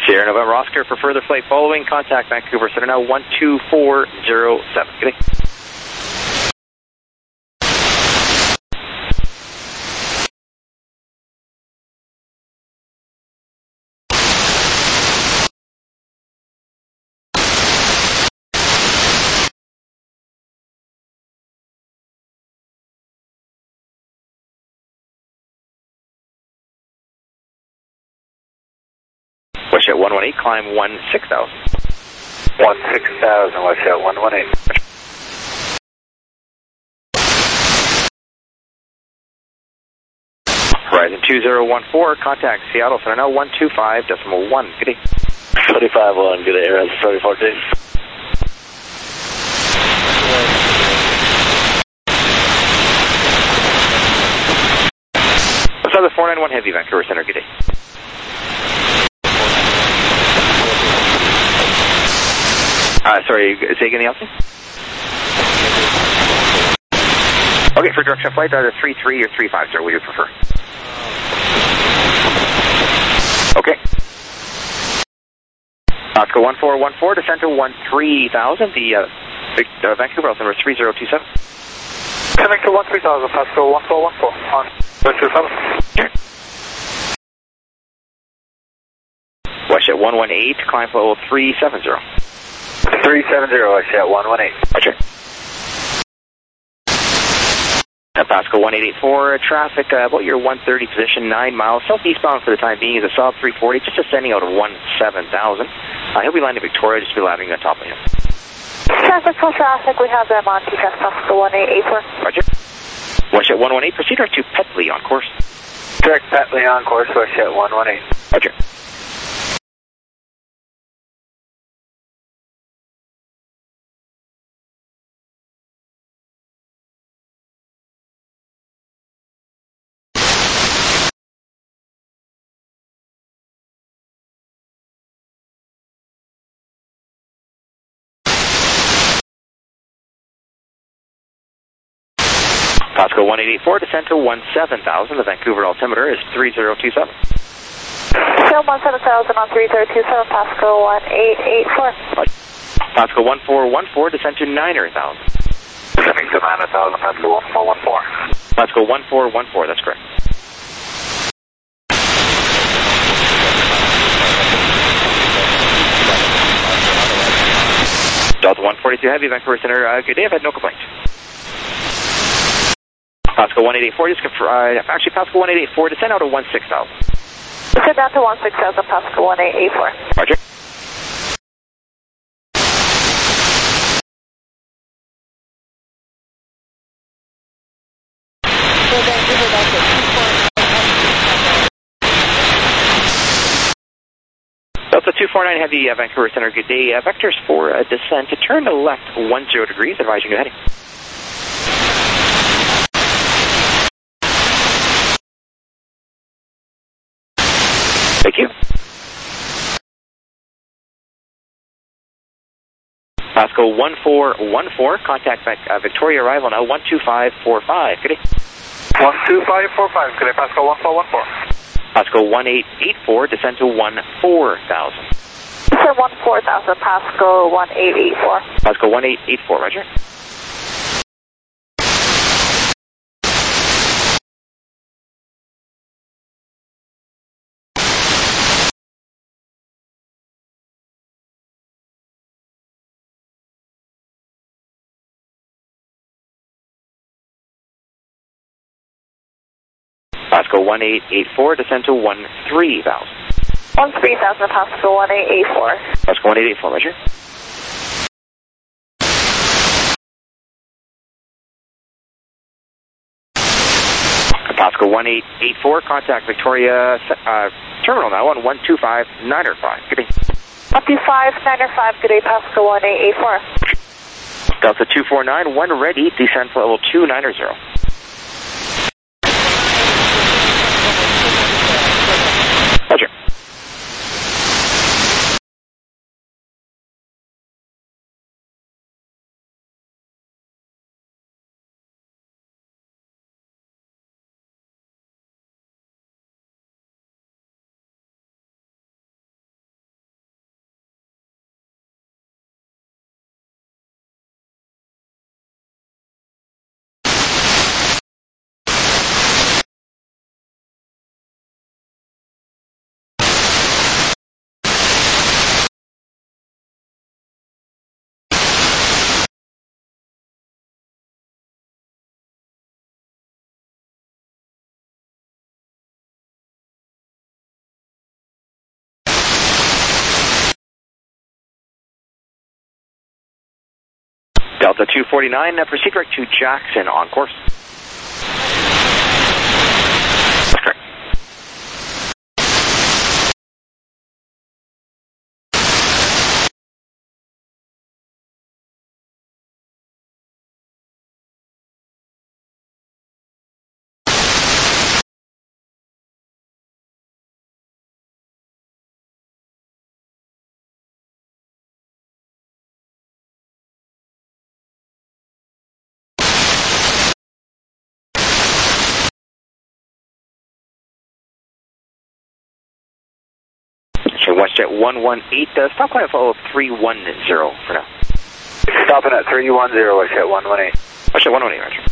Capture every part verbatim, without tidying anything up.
Sierra November Oscar for further flight following. Contact Vancouver Center now one two four zero seven. Good day. Westjet one one eight, climb one six thousand. one six thousand, Westjet one one eight. Horizon two zero one four, contact Seattle Center now one two five decimal one. Good day. thirty-five one, good day, Horizon thirty fourteen. Let's have the four nine one Heavy, Vancouver Center. Good day. Uh, sorry, say again the option? Okay, for direction of flight, either three three or three five, sir. What do you prefer? Okay. Oscar one four one four, descent to one three thousand, the uh, big, uh, Vancouver number three zero two seven. Coming to one three thousand, Pascal one four one four, on one two seven. Okay. Westjet one one eight, climb level three seven zero. three seven zero, Westjet one one eight. Roger. Pascal one eight eight four, traffic uh, about your one thirty position, nine miles southeastbound for the time being is a Saab three forty, just ascending out of one seven thousand. Uh, he'll be landing Victoria, just be landing on top of him. Traffic for traffic, we have them on T C A S Pascal one eight eight four. Roger. Westjet one one eight, proceed to Petley on course. Direct Petley on course, Westjet one one eight. Roger. Pascal one eight eight four, descent to one seven thousand. The Vancouver altimeter is three zero two seven. Show one seven thousand on three zero two seven, Pascal one eight eight four. Pascal one four one four, descent to nine thousand. Descending to nine thousand, Pascal one four one four. Pascal one four one four, that's correct. Delta one forty-two Heavy, Vancouver Center, uh, good day, I've had no complaints. Pascal one eight eight four, just confirm, uh, actually Pascal one eight eight four, descend out of one six thousand. Descend down to one six thousand, Pascal one eight eight four. Roger. Delta two four nine Heavy, uh, Vancouver Center, good day. Uh, vectors for uh, descent, to turn to left one zero degrees, advise your new heading. Thank you. Pascal one four one four, contact back, uh, Victoria arrival now one two five four five. Good day. one two five four five, good day, Pascal one four one four. Pascal one eight eight four, descend to one four thousand. Descend one four thousand, Pascal one eight eight four. Pascal one eight eight four, roger. Pascal one eight eight four, descend to one three thousand. one three thousand, Pascal one eight eight four. Pascal one eight eight four, roger. Pascal one eight eight four, contact Victoria uh, terminal now on one two five nine five. Good day. one two five nine five, good day, Pascal one eight eight four. Delta two four nine, one ready, descent level two nine zero. Delta two forty-nine, uh, proceed direct to Jackson on course. That's correct. WestJet one one eight, uh, stop by and follow three one zero for now. Stopping at three one zero, WestJet one one eight. WestJet one one eight, Roger.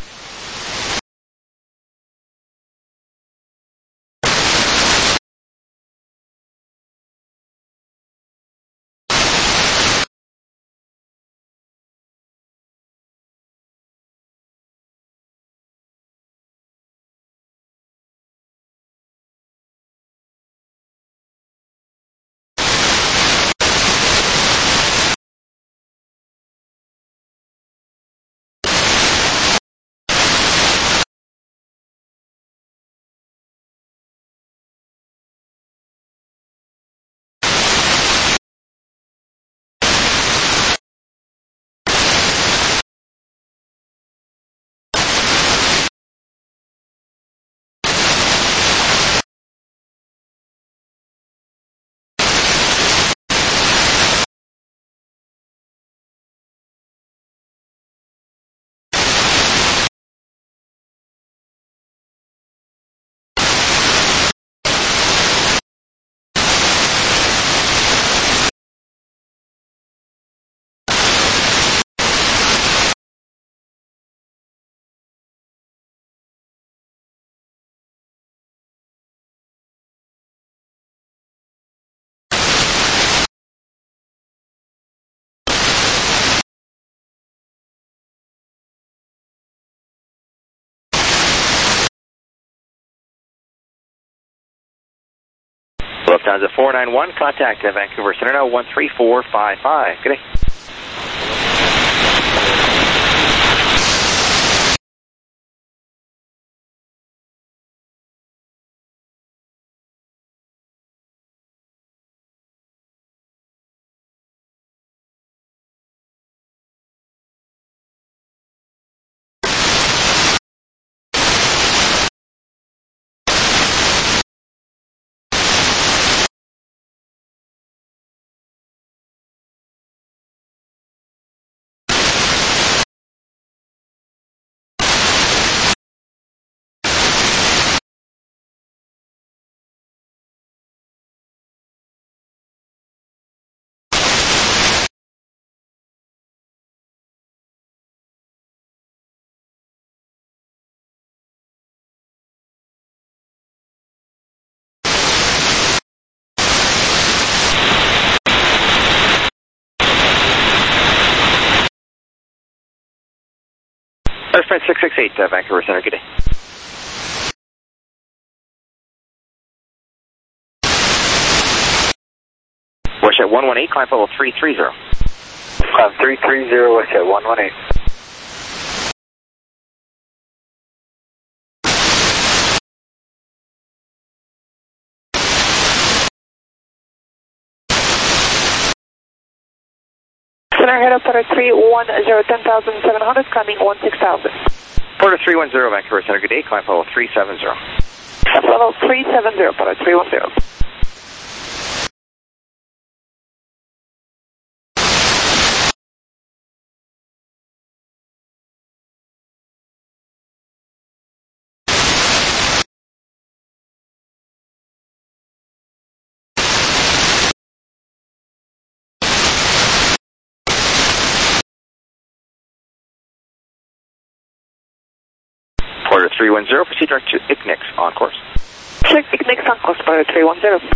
Lufthansa four nine one, contact uh, Vancouver Center now one three four five five. Good day. Airframe six six eight, uh, Vancouver Center, good day. WestJet one one eight, climb level three three zero. Climb three three zero, WestJet one one eight. Center head up for three one zero, ten thousand seven hundred, climbing one six thousand. Porter three one zero, Vancouver Center, good day, climb level three seven zero. Level three seven zero, Porter three one zero. Porter three one zero, proceed direct to I C N I C on course. Check I C N I C on course, Porter three one zero.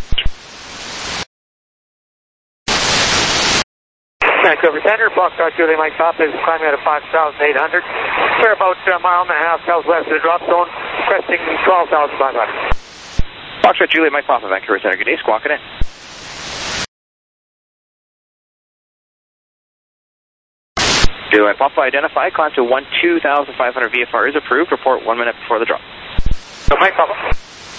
Vancouver Center, Foxtrot Julie Mike Papa is climbing at a five thousand eight hundred. We're about a mile and a half southwest of the drop zone, cresting twelve thousand five hundred. Foxtrot Julie Mike Papa, Vancouver Center, good day, squawking in. Do I Papa identify, climb to one two thousand five hundred V F R is approved, report one minute before the drop. So Mike Papa.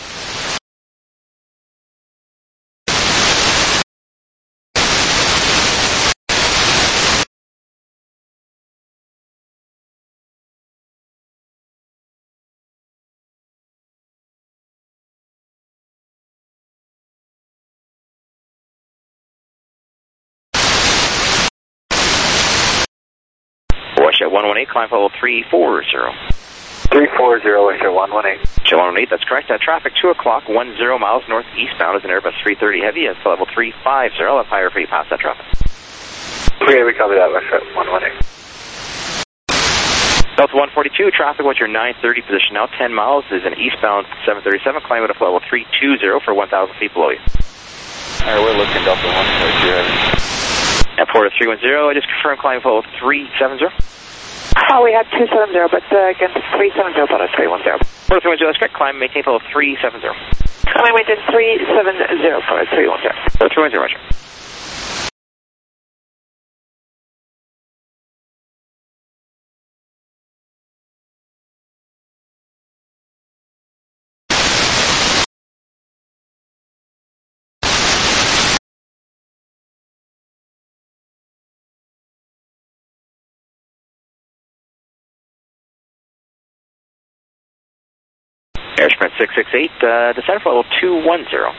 Westjet one one eight, climb level three four zero. three four zero, Westjet one one eight. Westjet one one eight, that's correct. Uh, traffic two o'clock, ten miles northeastbound is an Airbus three thirty Heavy at level three five zero. I'll have higher for you past that traffic. Okay, we copy that, Westjet one one eight. Delta one forty-two, traffic, what's your nine thirty position now? ten miles is an eastbound seven thirty-seven, climb at level three two zero for one thousand feet below you. Alright, we're looking Delta one forty-two. And Porter three one zero, I just confirm climb level three seven zero. Oh, we had two seven zero, but uh, again, three seven zero, but three one zero. Porter three one zero, that's correct. Climb, maintain level three seven zero. Climb, maintain three seven zero, for three one zero. Porter three one zero, roger. Air Sprint six six eight, uh, descend for level two one zero.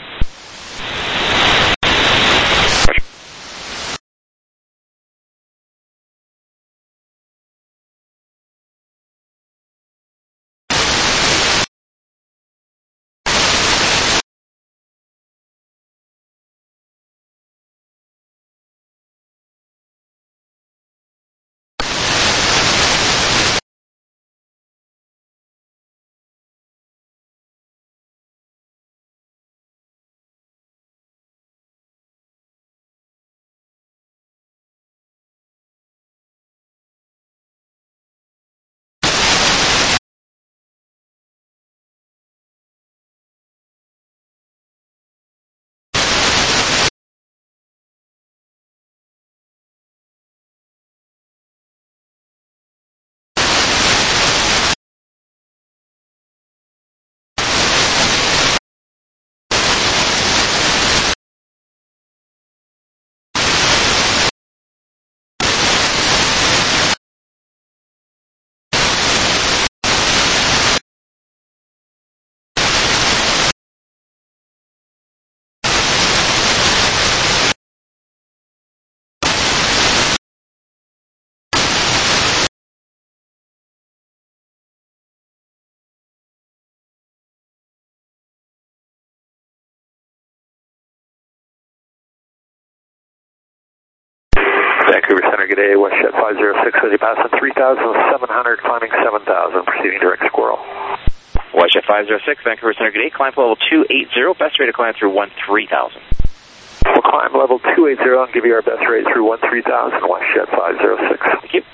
Vancouver Center, good day, Westjet five zero six, as you pass on three thousand seven hundred, climbing seven thousand, proceeding direct Squirrel. Westjet five zero six, Vancouver Center, good day, climb level two eight zero, best rate to climb through one three thousand. We'll climb level two eighty and give you our best rate through one three thousand, Westjet five zero six. Thank you.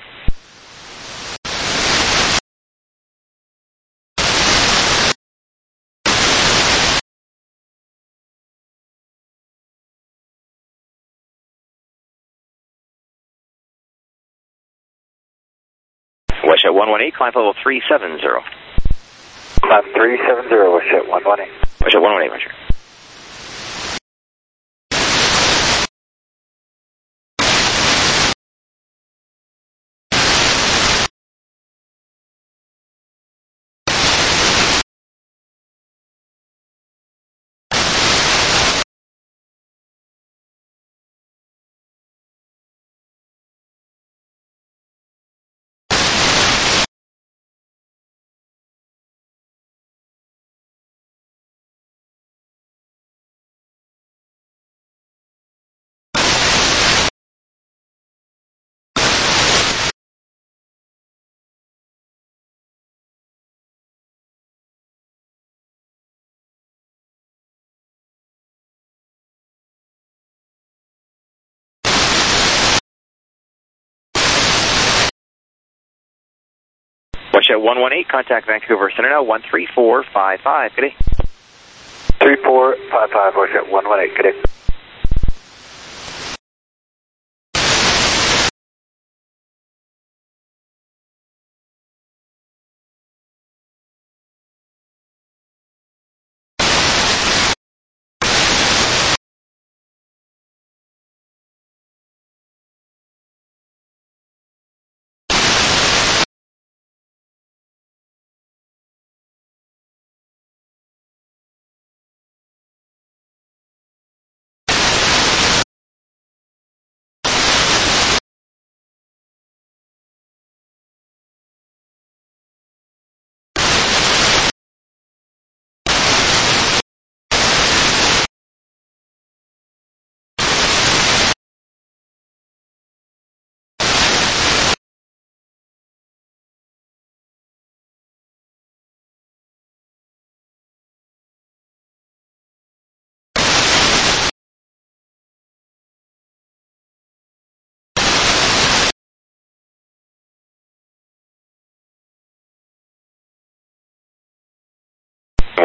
Westjet one one eight, climb level three seven zero. Climb three seven zero, Westjet one one eight. Westjet one one eight, roger. Westjet one one eight, contact Vancouver Center now, one three four five five, good day. three four five five, Westjet one one eight, good day.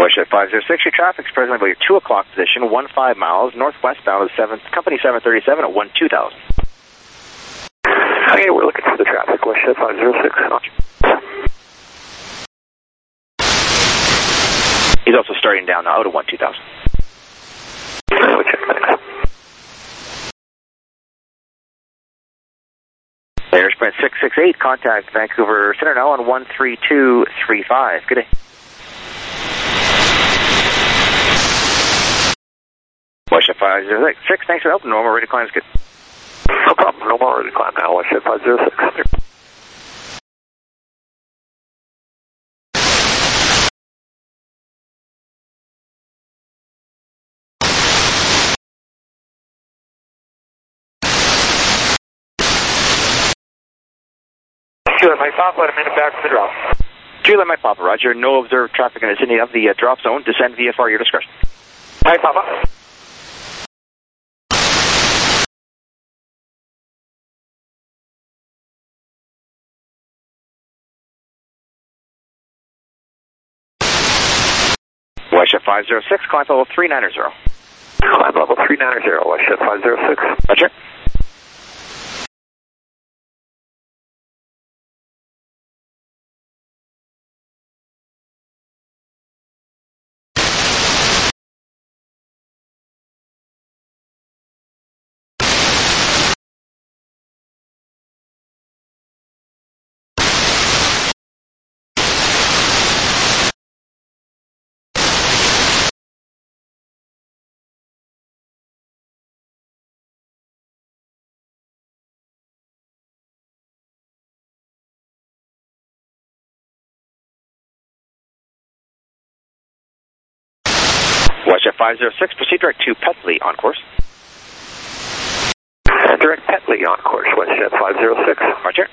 Wishlip five zero six, your traffic's presently about your two o'clock position, one five miles, northwestbound of seven, company seven thirty-seven at one two thousand. Okay, we're looking for the traffic, Wishlip five zero six. He's also starting down now out of one two thousand. We'll check that. Air Sprint six six eight, contact Vancouver Center now on one three two three five. Good day. Wishlip five zero six, thanks for helping. Normal rate of climb is good. No problem, no more rate of climb now, Wishlip five zero six. Juliet Mike Papa, a minute back from the drop. Juliet Mike Papa, roger. No observed traffic in the vicinity of the uh, drop zone. Descend V F R, your discretion. Mike Papa. Wishlip five zero six, climb level three nine zero. Climb level three nine zero, Wishlip five zero six. Roger. Wishlip five zero six, proceed direct to Petley on course. Uh, direct Petley on course, Wishlip five zero six. Roger.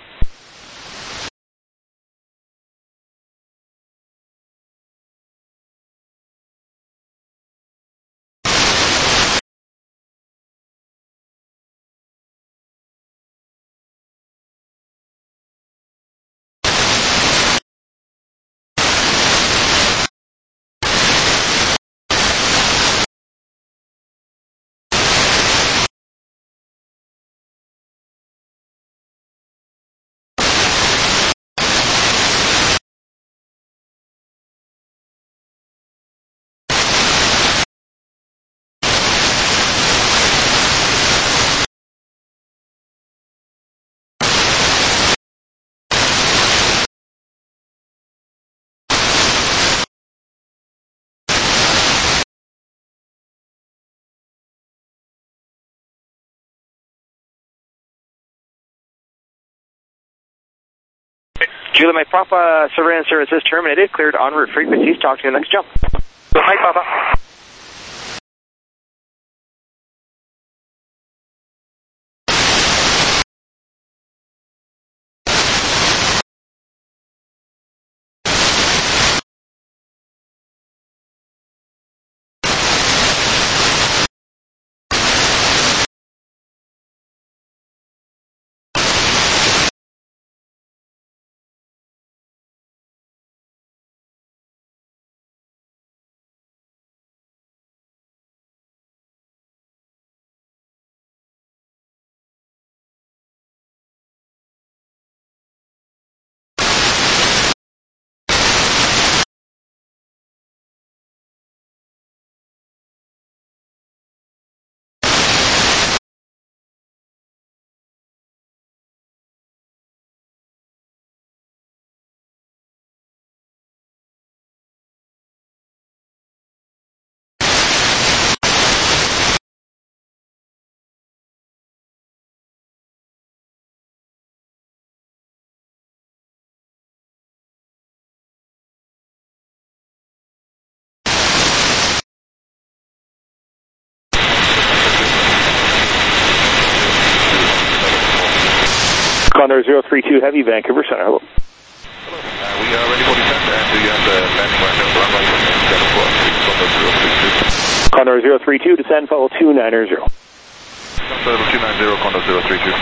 Juliet Mike Papa, surveillance services terminated, cleared en route frequencies. Talk to you next jump. Mike Papa. Condor zero three two Heavy, Vancouver Center. Hello. Hello. Uh, we are ready for descent, and do you have the landing right now? Runway seven four six, Condor zero three two. Condor zero three two, descend follow two nine zero. Condor two nine zero, Condor zero three two.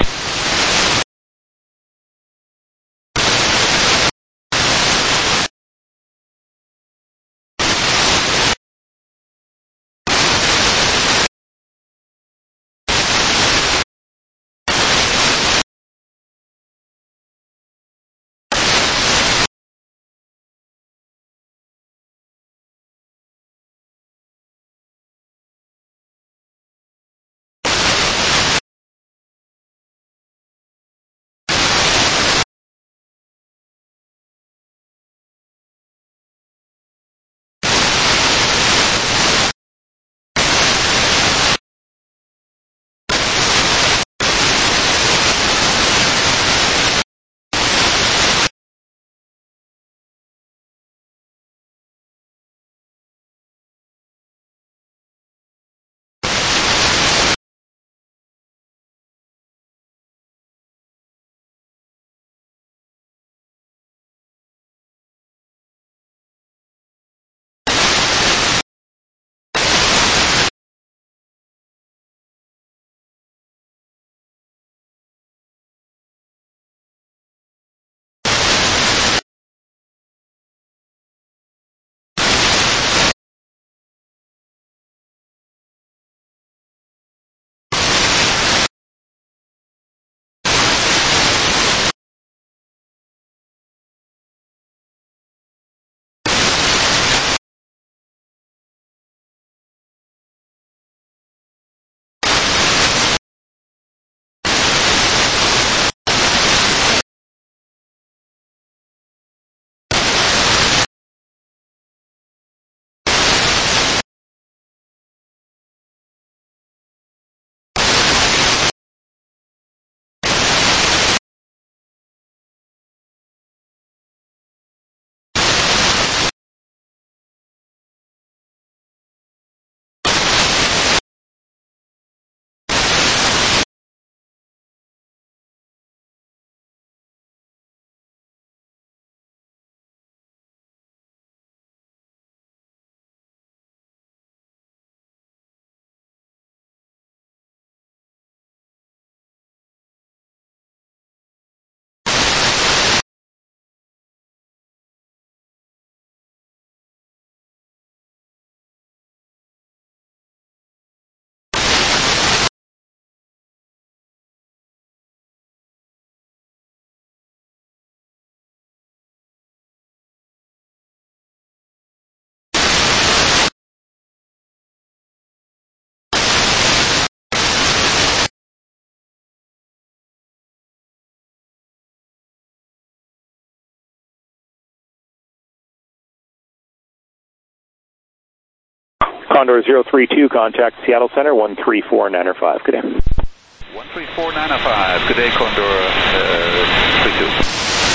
Condor zero three two, contact Seattle Center, one three four nine five. Good day. one three four nine five. Good day, Condor uh, three two.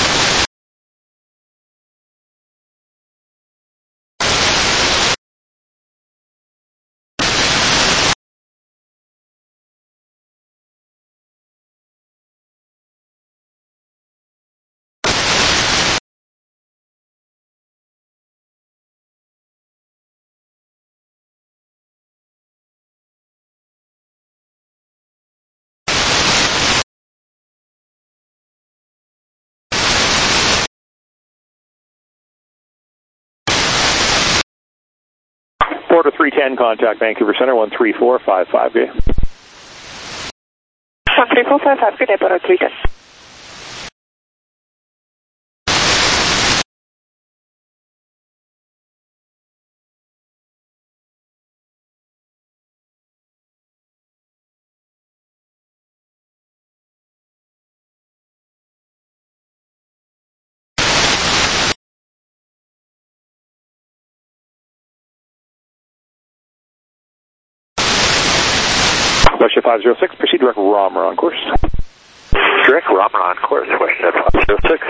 Porter three ten, contact Vancouver Center, one three four five five. Good day. one three four five five, good day, Porter three ten. Russia five zero six, proceed direct Romer on course. Direct Romer on course, Russia five zero six.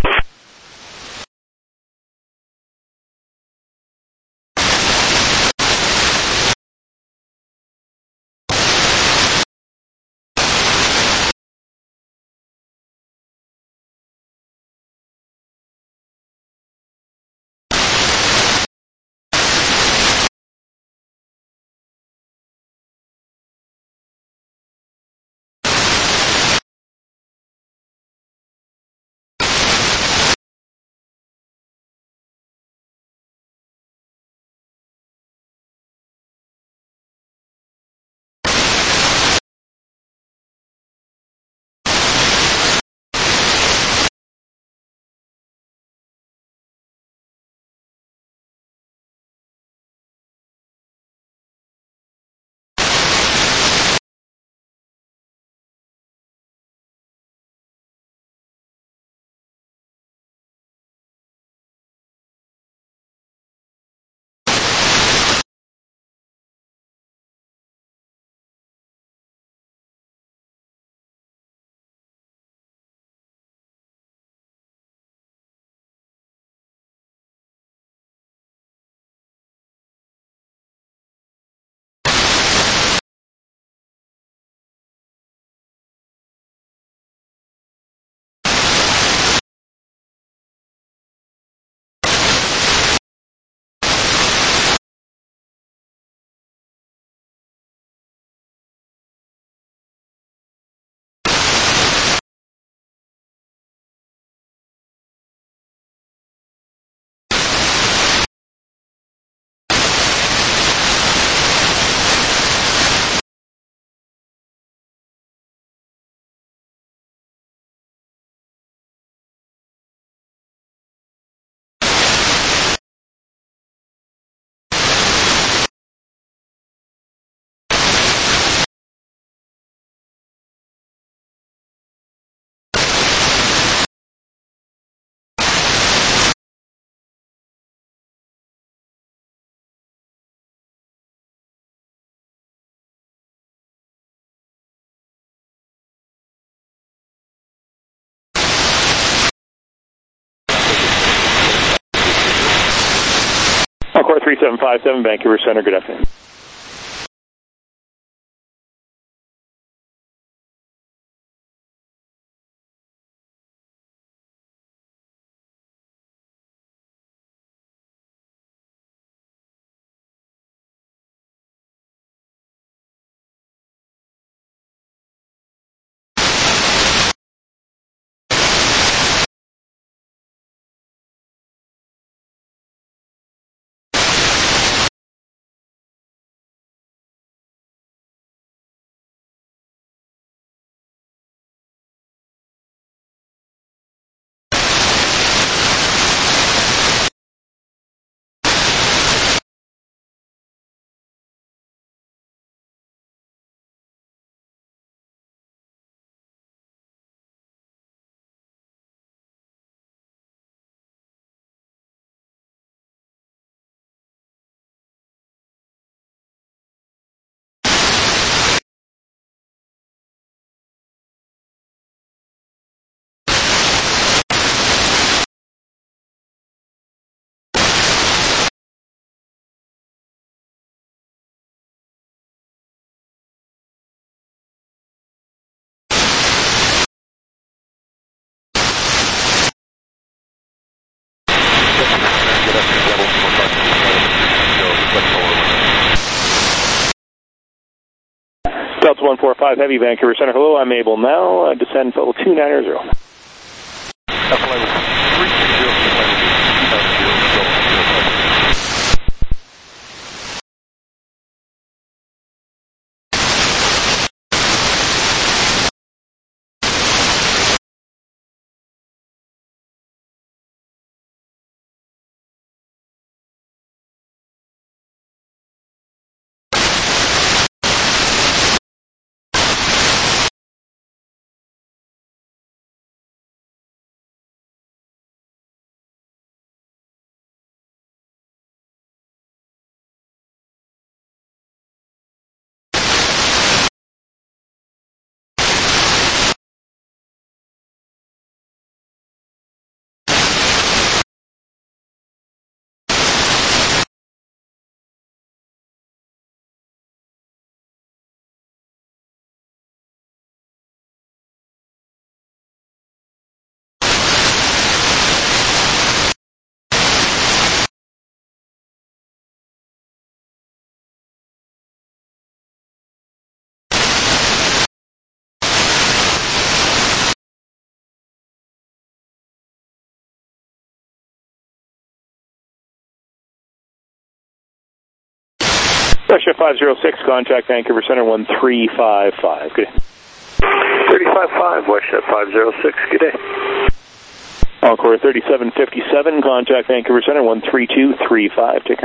Encore three seven five seven, Vancouver Center, good afternoon. Delta one four five Heavy, Vancouver Center. Hello, I'm able now. Uh, descend level two nine zero. That's level three zero, level two nine zero, Russia five zero six, contact Vancouver Center one three five five. Good day. three five five, Westjet five zero six, good day. Encore thirty-seven fifty-seven, contact Vancouver Center one three two three five. Take care.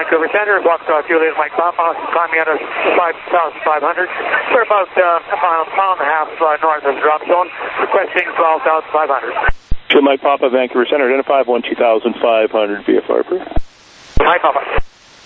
Vancouver Center, Foxtrot Juliet Mike Papa, climbing out of five thousand five hundred. We're about uh, a mile, mile and a half uh, north of the drop zone, requesting twelve thousand five hundred. Sure, Mike Papa, Vancouver Center, identify one two thousand five hundred V F R approved. Mike Papa.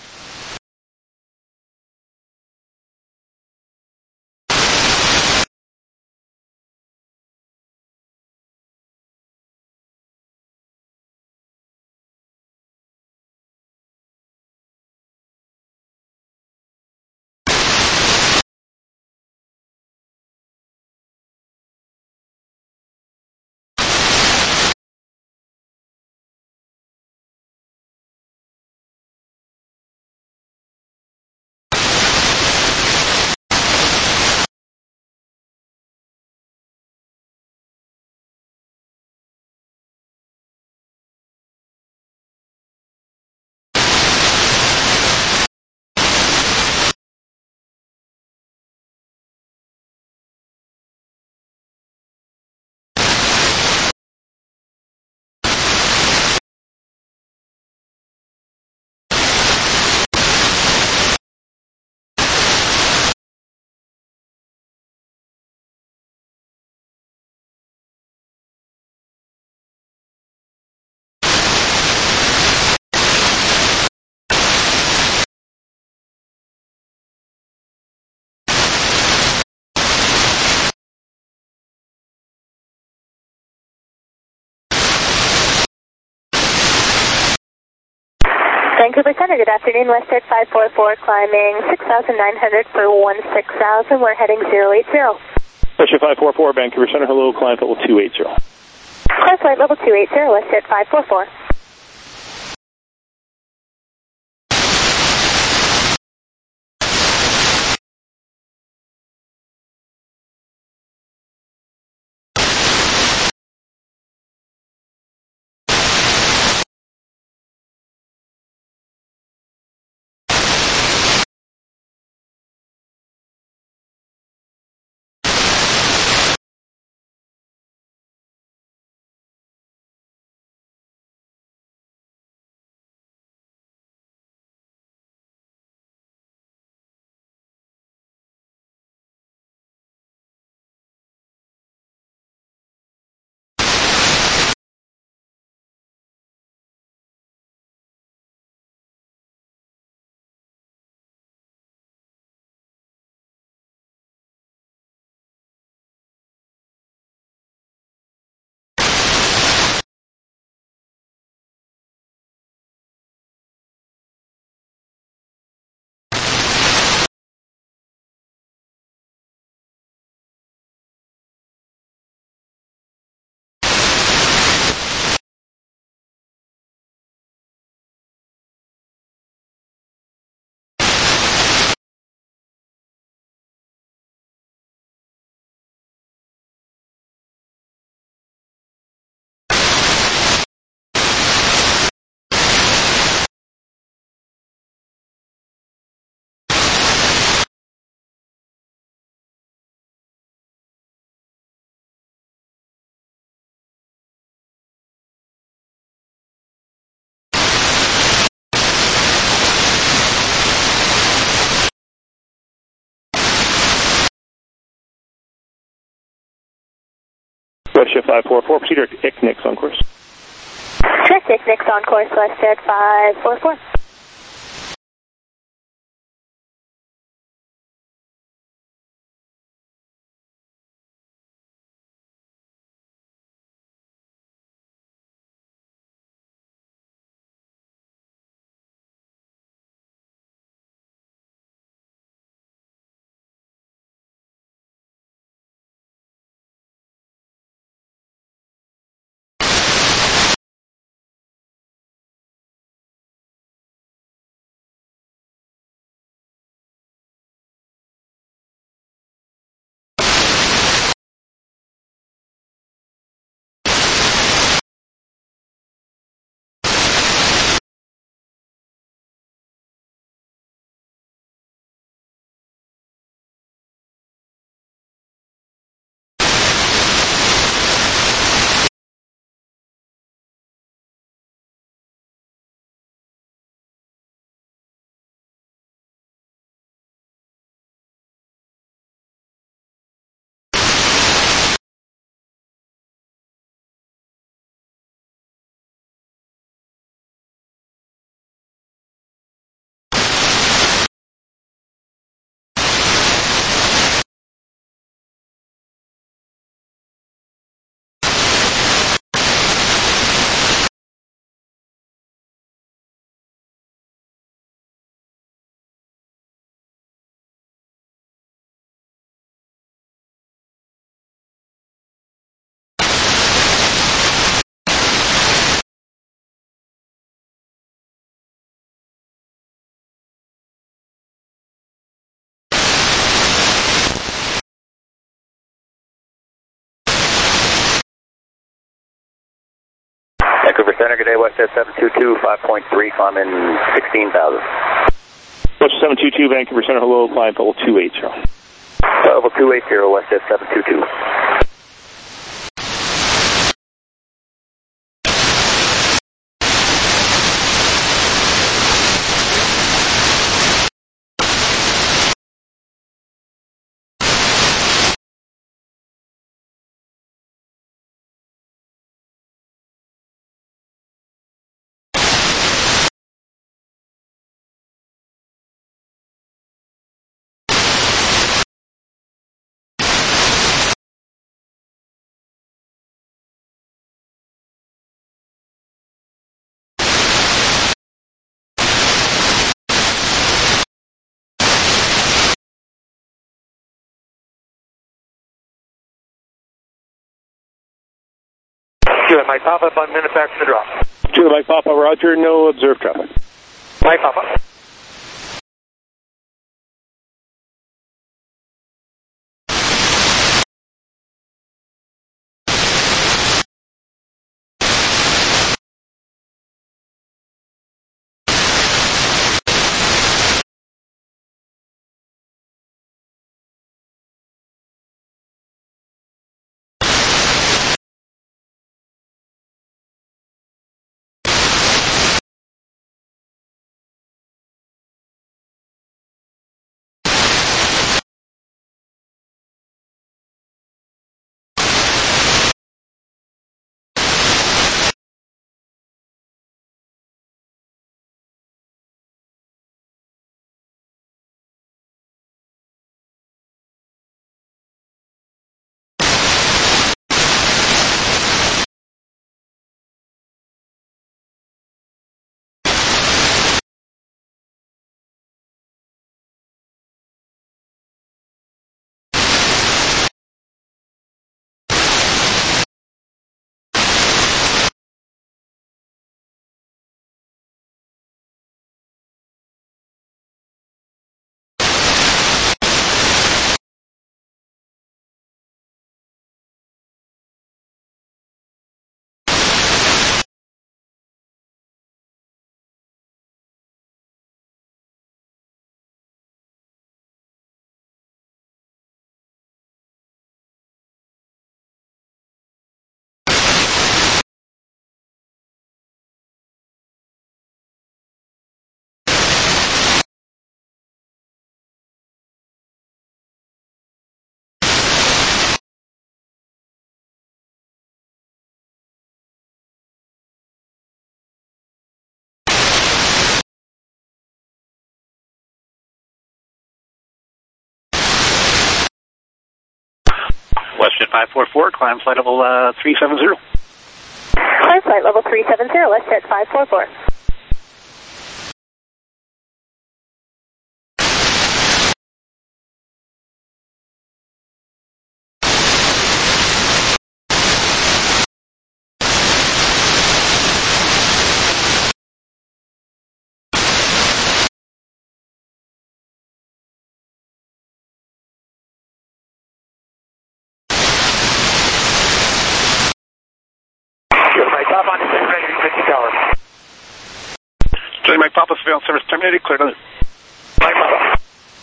Vancouver Center, good afternoon. Westjet five four four, climbing six thousand nine hundred for one six thousand. We're heading zero eight zero. Westjet five four four, Vancouver Center, hello, climb level two eighty. Climb flight level two eighty, Westjet five four four. Westjet five four four, proceed to I C N I C on course. Correct, I C N I C on course, Westjet five four four. WestJet seven two two, five point three, climbing sixteen thousand. WestJet seven two two, Vancouver Center, hello, climb level two eight zero. Level two eight zero, WestJet seven two two. Juliet, Mike Papa, one minute back from the drop. Juliet, Mike Papa, roger, no observed traffic. Mike Papa. WestJet five four four, climb flight level uh, three seven zero. Climb flight level three seven zero, WestJet five four four. Papa on descent, ready to fifty tower. Juliet, Mike Papa, surveillance service terminated, cleared on. Mike Papa.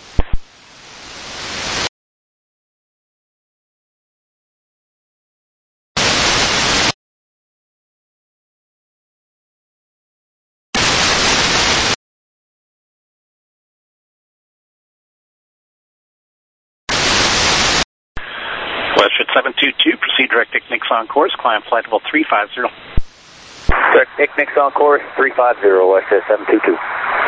WestJet seven two two, proceed direct Ignix on course, climb flight level three five zero. Direct Ignix on course, three five zero, WestJet seven two two.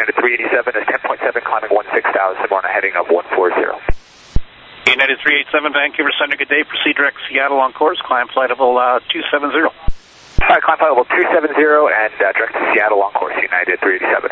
United three eighty-seven is ten point seven, climbing one six thousand, we're on a heading of one four zero. United three eighty-seven, Vancouver Center, good day. Proceed direct Seattle on course, climb flight level uh, two seven zero. All right, climb flight level two seven zero and uh, direct to Seattle on course, United three eighty-seven.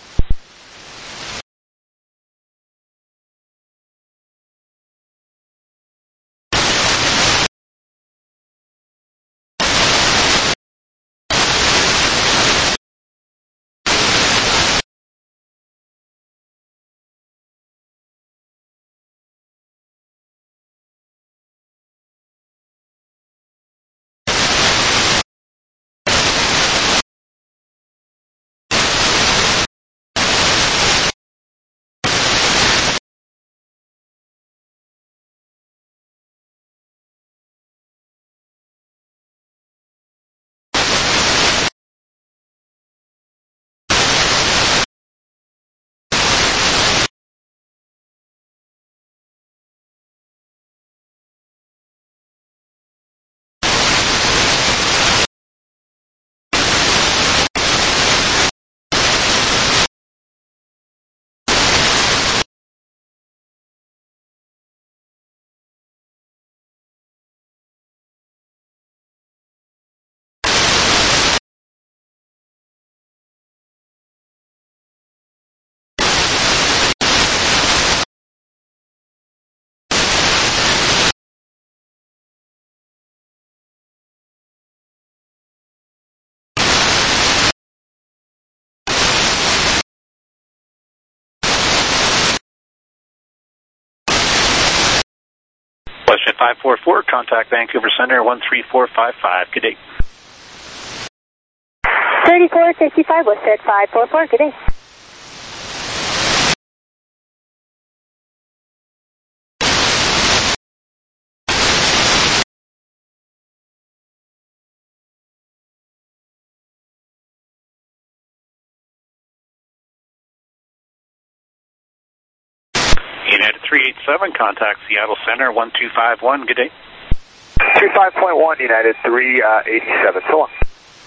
Question five four four, contact Vancouver Center one three four five five, good day. thirty-four fifty-five, Westjet five four four, good day. United three eighty-seven, contact Seattle Center one two five one, good day. two five point one, United three eighty-seven, so long.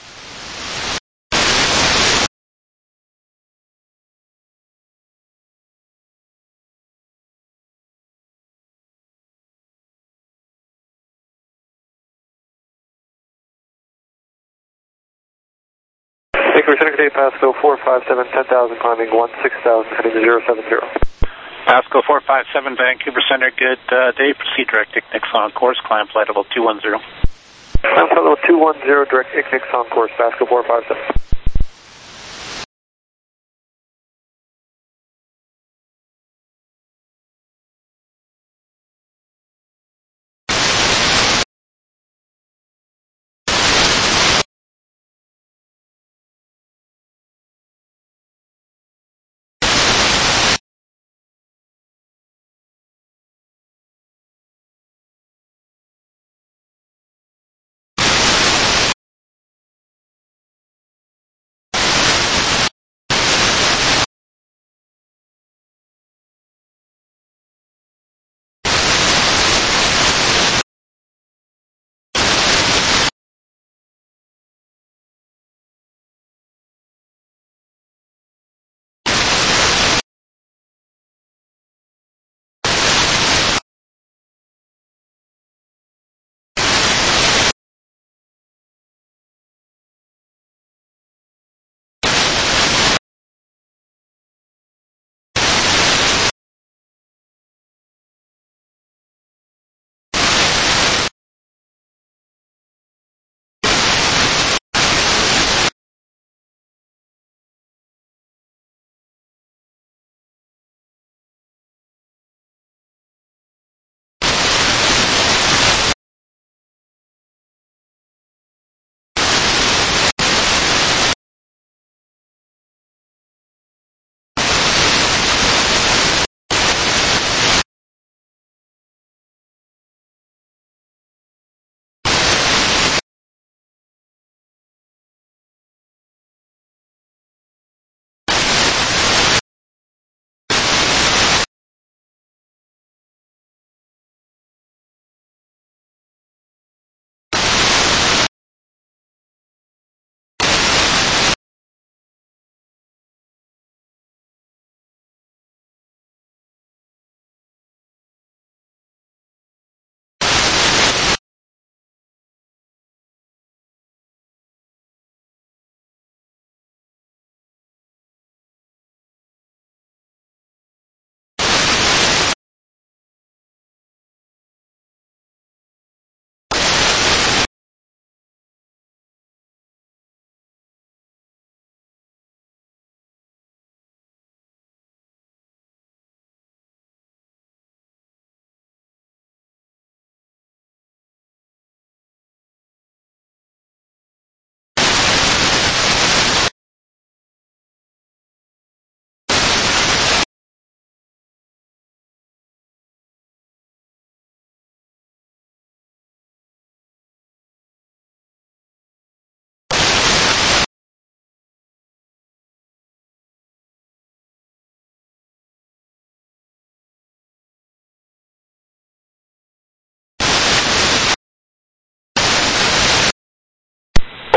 Vancouver Center, good day, Pasco four five seven, ten thousand, climbing one six thousand, heading to zero seven zero. Pasco four five seven, Vancouver Center, good uh, day. Proceed direct Ignix on course, climb flight level two one zero. Climb flight level two one zero, direct Ignix on course, Pasco four five seven.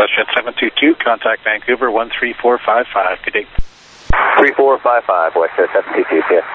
WestJet seven two two, contact Vancouver one three four five five. Good day. three four five five, WestJet seven two two, yes.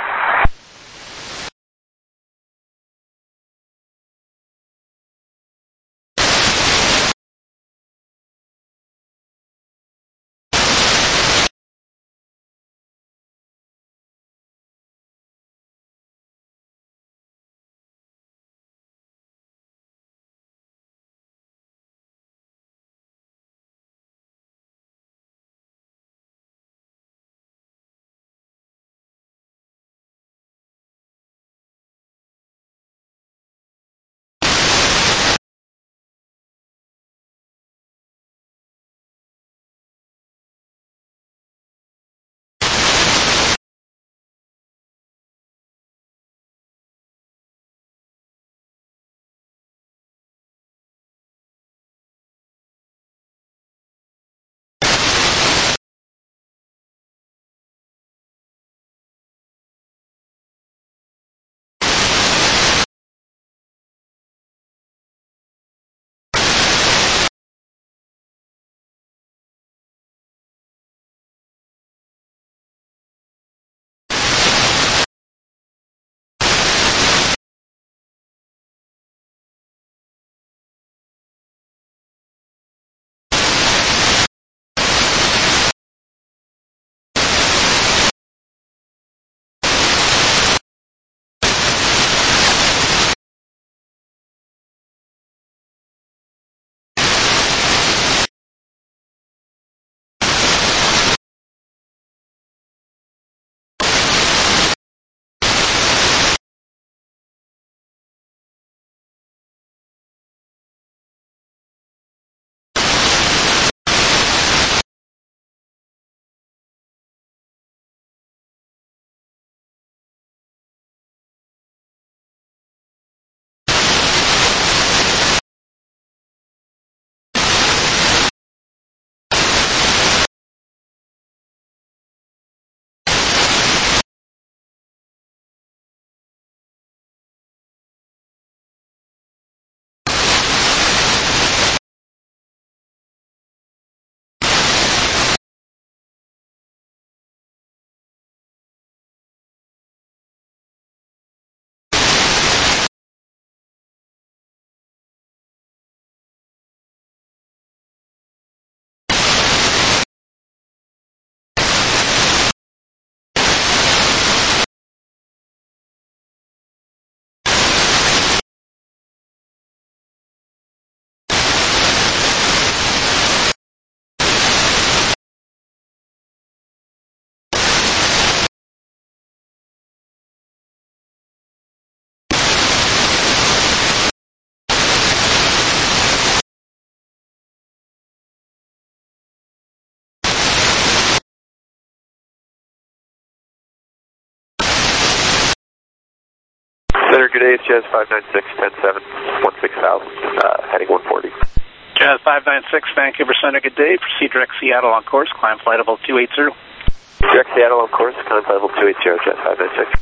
Center, good day, it's Jazz five nine six, ten seven, one six thousand, uh, heading one forty. Jazz five nine six, Vancouver Center, good day. Proceed direct Seattle on course, climb flight level two eighty. Direct Seattle on course, climb flight level two eighty, Jazz five nine six.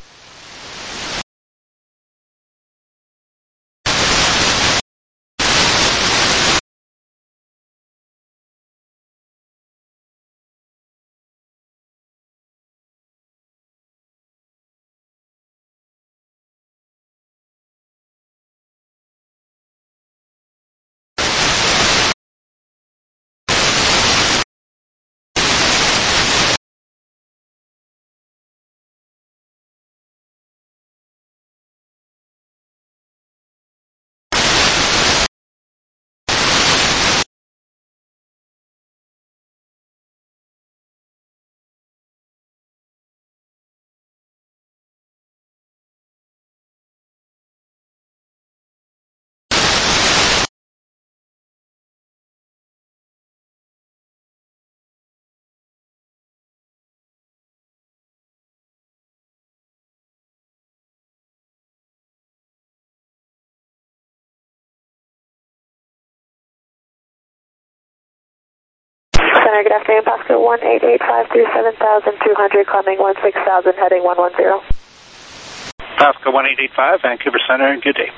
Center, good afternoon, Pasco one eight eight five through seven thousand two hundred, climbing one six thousand, heading one one zero. Pasco one eight eight five, Vancouver Center, good day.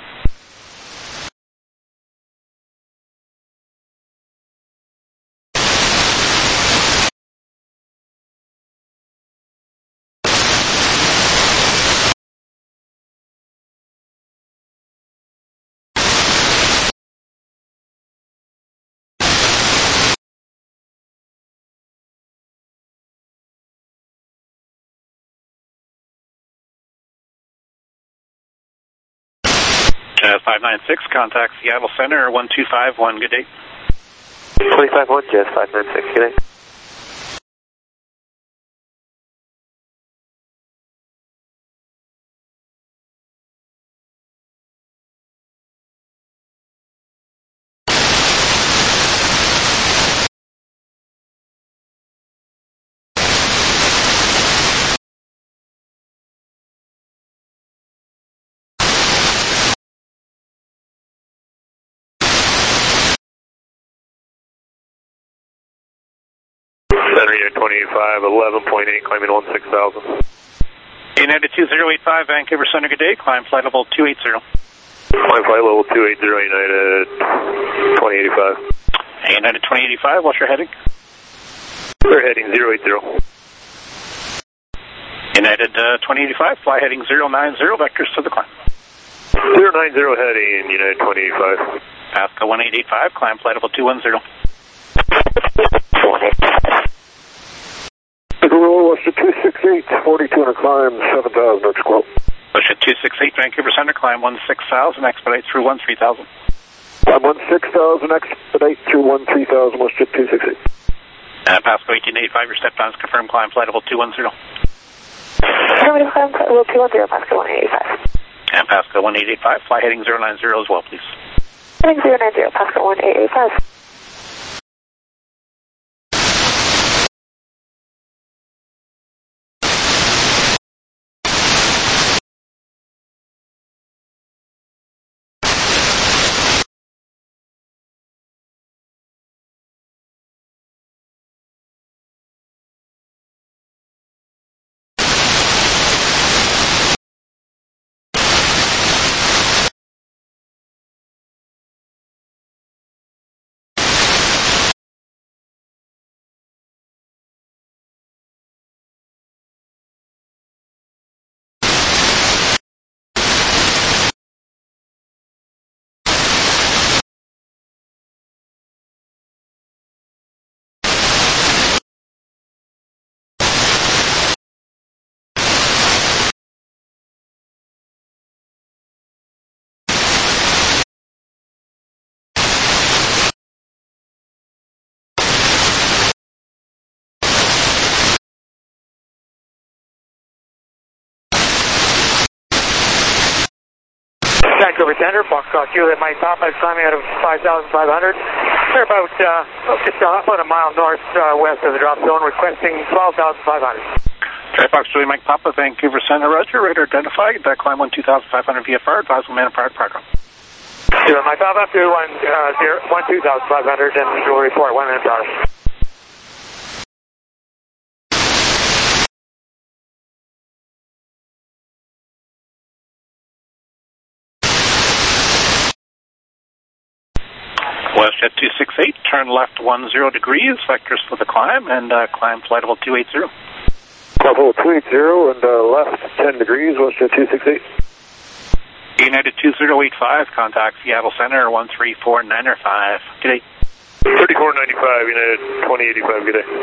Jazz five nine six, contact Seattle Center one two five one, good day. twenty-five one, Jazz five nine six, good day. Center Unit twenty-five, eleven point eight, climbing one six thousand. United two zero eight five, Vancouver Center, good day. Climb flight level two eighty. Climb flight level two eighty, United twenty eighty-five. United twenty eighty-five, what's your heading? We're heading zero eight zero. United uh, twenty eighty-five, fly heading zero nine zero, vectors to the climb. zero nine zero heading, United twenty eighty-five. Pasco one eight eight five, climb flight level two one zero. Roll Western two six eight, forty-two hundred climb, seven thousand, next quote. Western two six eight, Vancouver Center, climb one six thousand, expedite through one three thousand. Climb one six thousand, expedite through one three thousand, Western two six eight. Uh, Pasco eighteen eighty-five, your step times confirmed, climb flight level two one zero. Affirmative, climb flight level two one zero, Pasco one eight eight five. And Pasco one eight eight five, fly heading zero nine zero as well, please. Heading zero nine zero, Pasco one eight eight five. Vancouver Center, Foxtrot Juliet, Mike Papa, climbing out of five thousand five hundred. They're about uh, just about a mile north uh, west of the drop zone, requesting twelve thousand five hundred. Trifox Juliet, Mike Papa, Vancouver Center, roger, radar identified, uh, climb one two thousand five hundred V F R, advisable man apart, program. Juliet, Mike Papa, up to one, uh, zero, one two thousand five hundred, and we'll report one minute progress. WestJet two six eight, turn left one zero degrees, vectors for the climb, and uh, climb flight level two eighty. Climb level two eighty and uh, left ten degrees, WestJet two six eight. United two zero eight five, contact Seattle Center one three four nine five. Good day. thirty-four ninety-five, United twenty eighty-five, good day.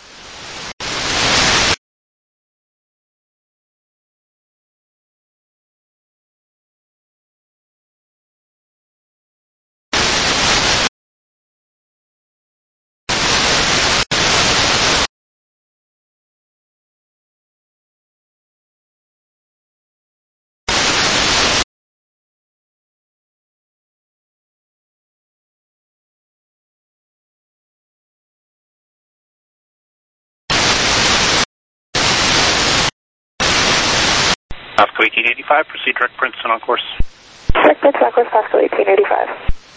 Pasco eighteen eighty-five, proceed direct Princeton on course. Direct Princeton on course, Pasco eighteen eighty-five.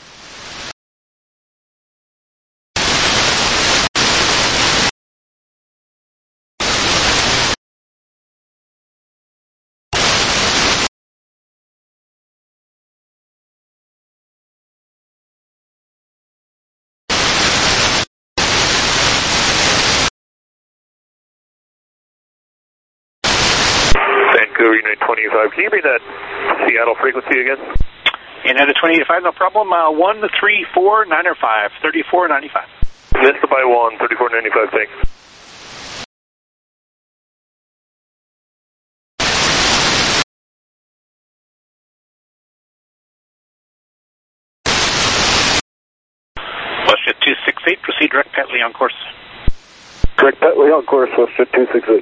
Vancouver, United twenty eighty-five. Can you read that Seattle frequency again? United twenty eighty-five, no problem. Uh, one three four nine five, thirty-four ninety-five. Missed by one, thirty-four ninety-five, thanks. eight, proceed direct Petley on course. Direct Petley on course, Western two six eight.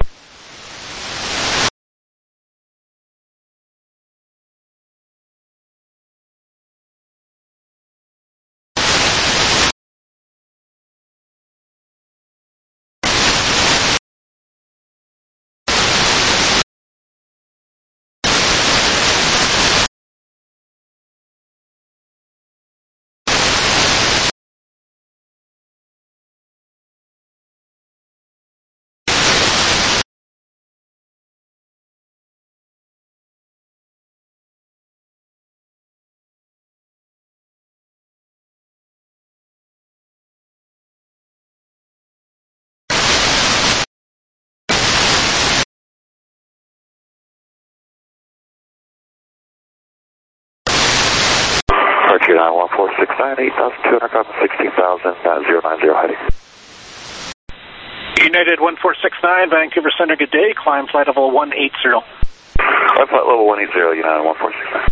Archer nine one four six nine, eight thousand two hundred, copy sixteen thousand, zero nine zero heading. United one four six nine, Vancouver Center, good day. Climb flight level one eighty. Climb flight level one eighty, United one four six nine.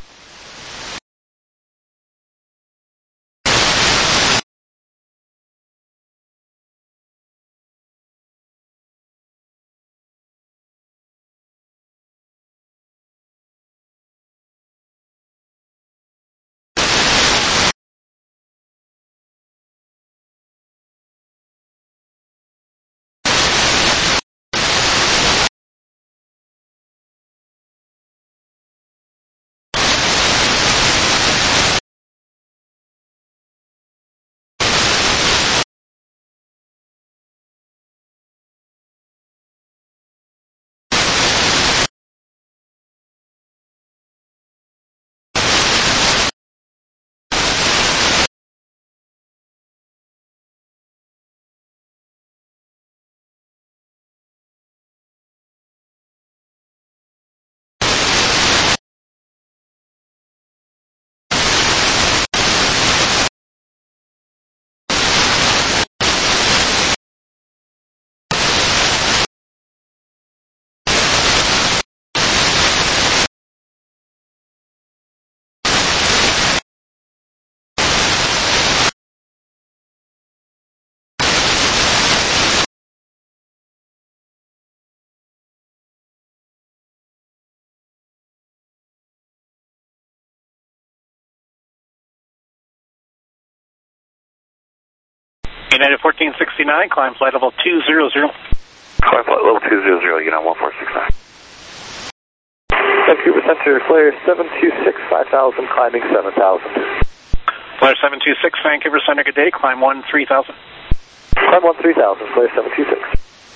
United fourteen sixty-nine, climb flight level two hundred. Climb flight level two hundred, United one four six nine. Vancouver Center, flare seven two six, five thousand, climbing seven thousand. Flare seven two six, Vancouver Center, good day. Climb one three thousand. Climb one three thousand, flare seven two six.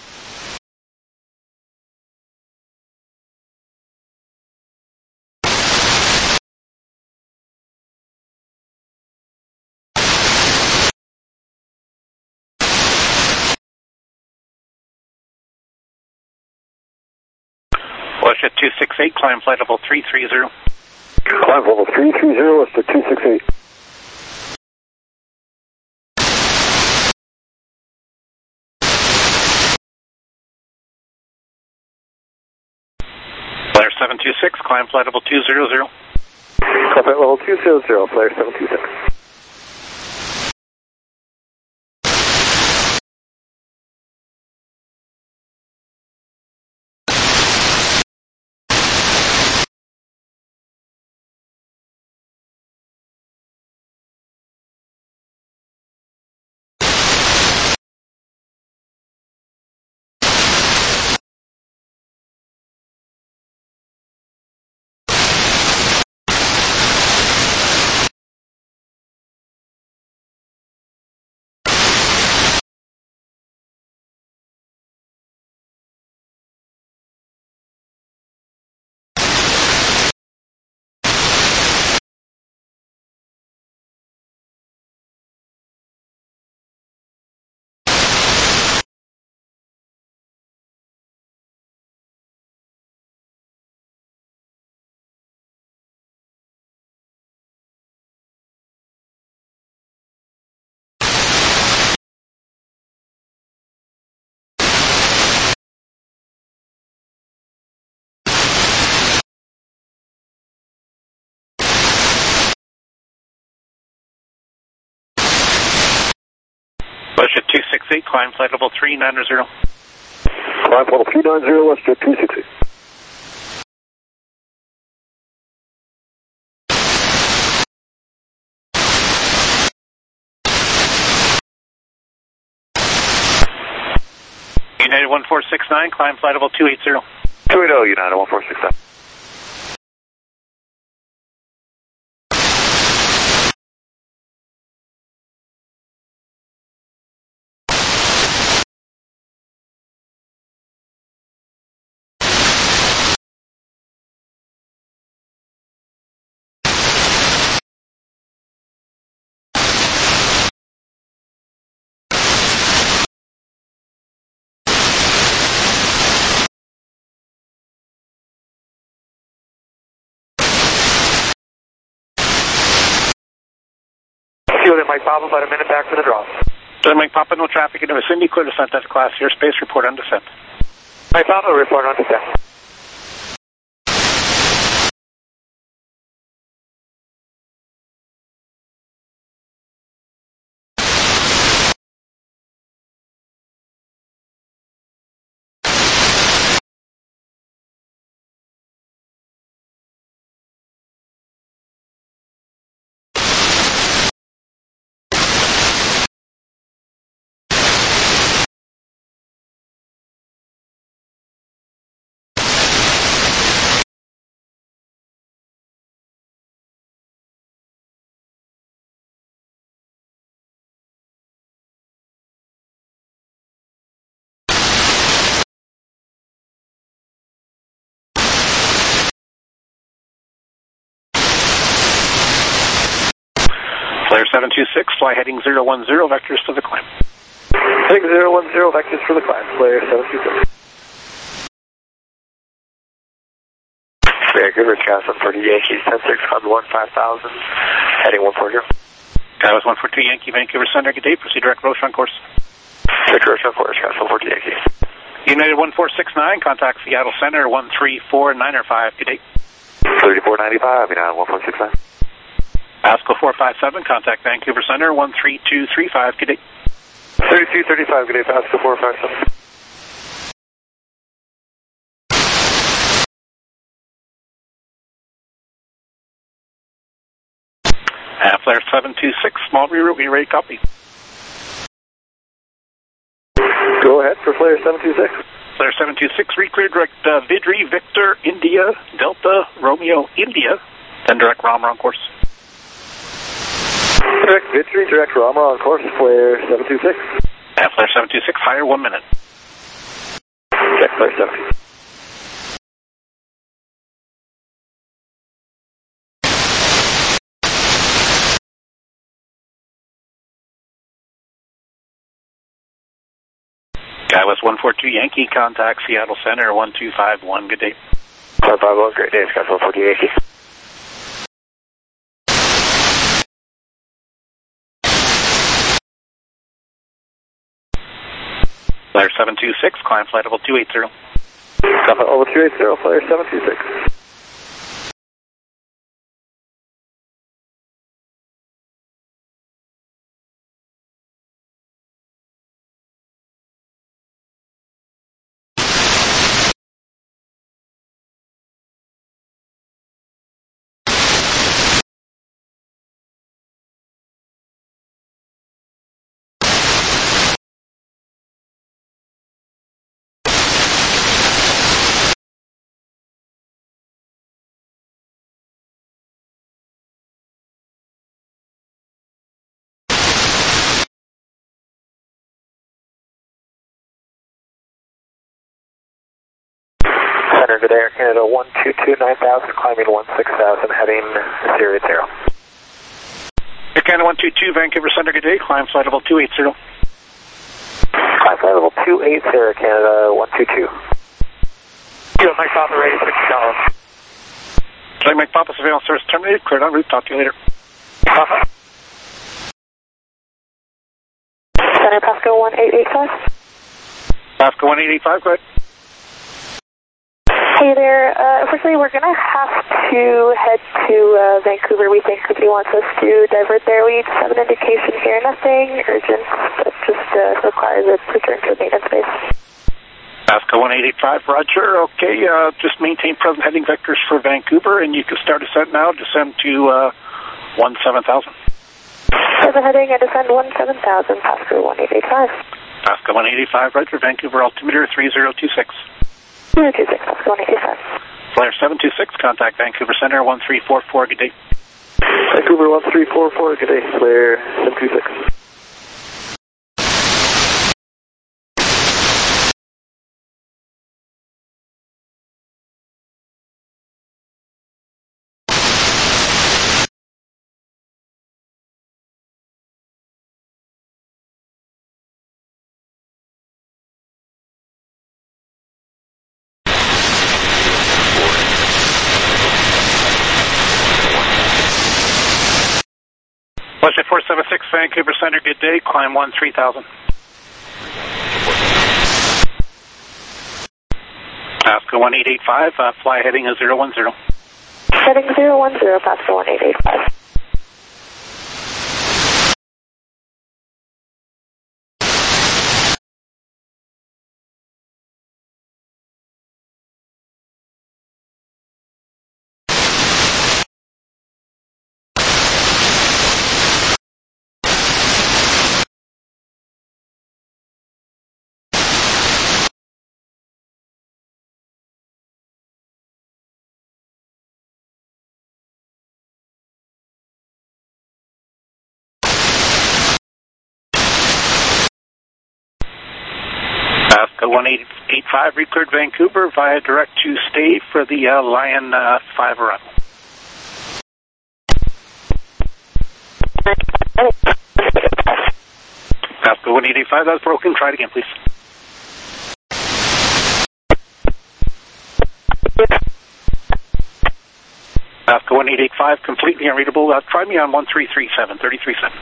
Westjet two six eight, climb flight level three three zero. Climb level three three zero, Westjet two six eight. Flare seven two six, climb flight level two hundred. Climb flight level two hundred, flare seven two six. six eight, climb flight level three nine zero. Climb level three nine zero, WestJet two sixty. United one four six nine, climb flight level two eight zero. two eighty, United one four six nine. Fuel in Mike Papa, about a minute back for the drop. Then Mike Papa, no traffic into Vicinity, clear descent at class airspace, report on descent. Mike Papa, report on descent. Flare seven two six, fly heading zero one zero, vectors to the climb. Heading zero one zero, vectors for the climb, Flare seven two six. Vancouver, Castle forty Yankees, ten six, on one five thousand, heading one four zero. Kaiwas one four two Yankee, Vancouver Center, good day, proceed direct Roche on course. Direct Roche on course, Castle forty Yankees. United one four six nine, contact Seattle Center, one three four nine five, good day. thirty-four ninety-five, United one four six nine. ASCO four five seven, contact Vancouver Center, one three two three five, good day. thirty-two thirty-five, good day, Pasco four five seven. Uh, Flare seven two six, small reroute, we ready, copy. Go ahead for Flare seven two six. Flare seven two six, reclear direct uh, Vidri, Victor, India, Delta, Romeo, India, then direct Rama on course. Direct Victory, direct Rama on course, Flare seven two six. Uh, Flare seven two six, higher one minute. Check Flare seven two six. Kaiwas one four two Yankee, contact Seattle Center, one two five one, good day. one five one, great day, Castle forty Yankees. Flare seven two six, climb flight level two eight zero. Climb flight level two eight zero, Flare seven two six. Center, good day, Air Canada one two two nine thousand, climbing one six thousand, heading zero eight zero. Air Canada one two two, Vancouver Center, good day, climb flight level two eight zero. Climb flight level two eight zero, Canada one two two. Fuel Mike Papa, ready, sixty dollars. Flight Mike Papa, surveillance service terminated, cleared en route, talk to you later. Papa. Center Pasco one eight eight five. Pasco one eight eight five, go ahead. Hey there, uh, unfortunately we're going to have to head to uh, Vancouver, we think, if he wants us to divert there. We just have an indication here, nothing urgent, but just uh, requires a return to the maintenance base. Alaska one eight eight five, roger. Okay, uh, just maintain present heading vectors for Vancouver, and you can start ascent now, descend to uh, one seven thousand. Present heading and descend one seven thousand, Pasco one eight eight five. Alaska one eight eight five, roger. Vancouver altimeter three zero two six. zero two six, Pasco one eight eight five. Flyer seven two six, contact Vancouver Center one three four four, good day. Vancouver one three four four, good day. Flare seven two six. Flight four seven six, Vancouver Center, good day. Climb one three thousand. Alaska one eight eight five, uh, fly heading is zero one zero. Heading zero one zero, Pasco one eight eight five. Alaska one eight eight five, recleared Vancouver via direct to stay for the uh, Lion uh, five arrival. Alaska one eight eight five, that's broken. Try it again, please. Alaska one eight eight five, completely unreadable. Uh, try me on one three three seven, thirty three seven.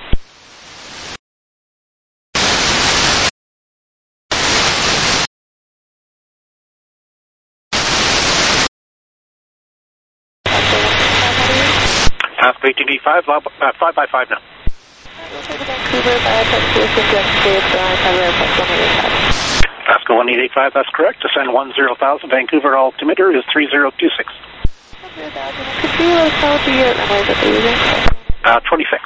Alaska eighteen eighty-five, uh, five by five now. Alaska one eight eight five, that's correct. Descend one zero thousand. Vancouver altimeter is three zero two six. Could you let us know what the unit numbers that they're using? Uh, twenty-six.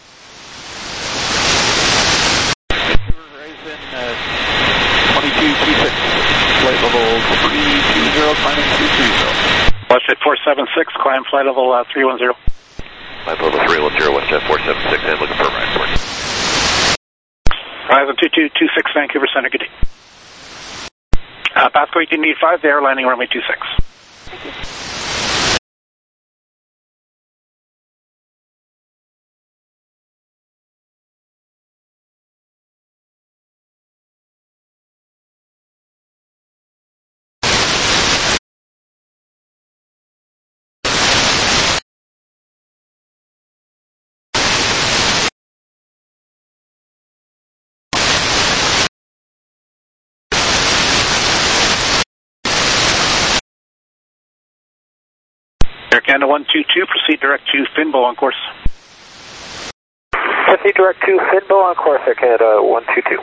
Verizon uh, twenty-two two six, flight level three two zero, climbing two three zero. WestJet four seven six, climb flight level uh, three one zero. Flight level three one zero, WestJet four seven six, and looking for a ride for you. Verizon two two two six, Vancouver Center, good day. Uh, Pasco eighteen eighty-five, they are landing runway two six. Thank you. Air Canada one two two, proceed direct to Finbo on course. Proceed direct to Finbo on course, Air Canada one two two.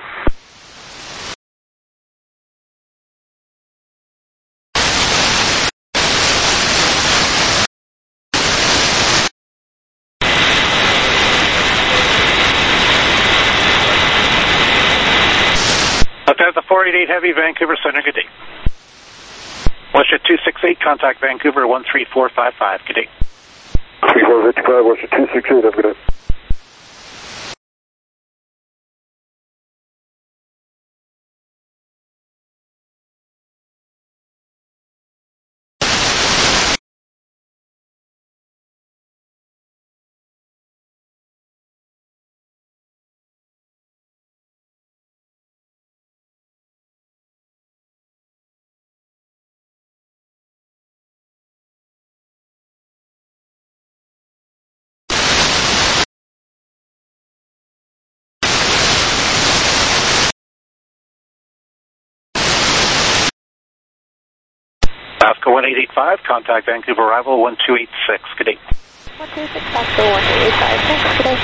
That's the four eight eight Heavy, Vancouver Center, good day. WestJet two six eight, contact Vancouver one three four five five, good day. three four five five, WestJet two six eight, have a good day. Alaska one eight eight five, contact Vancouver arrival one two eight six. Good day. one two six, Alaska one eight eight five. Thanks, good day.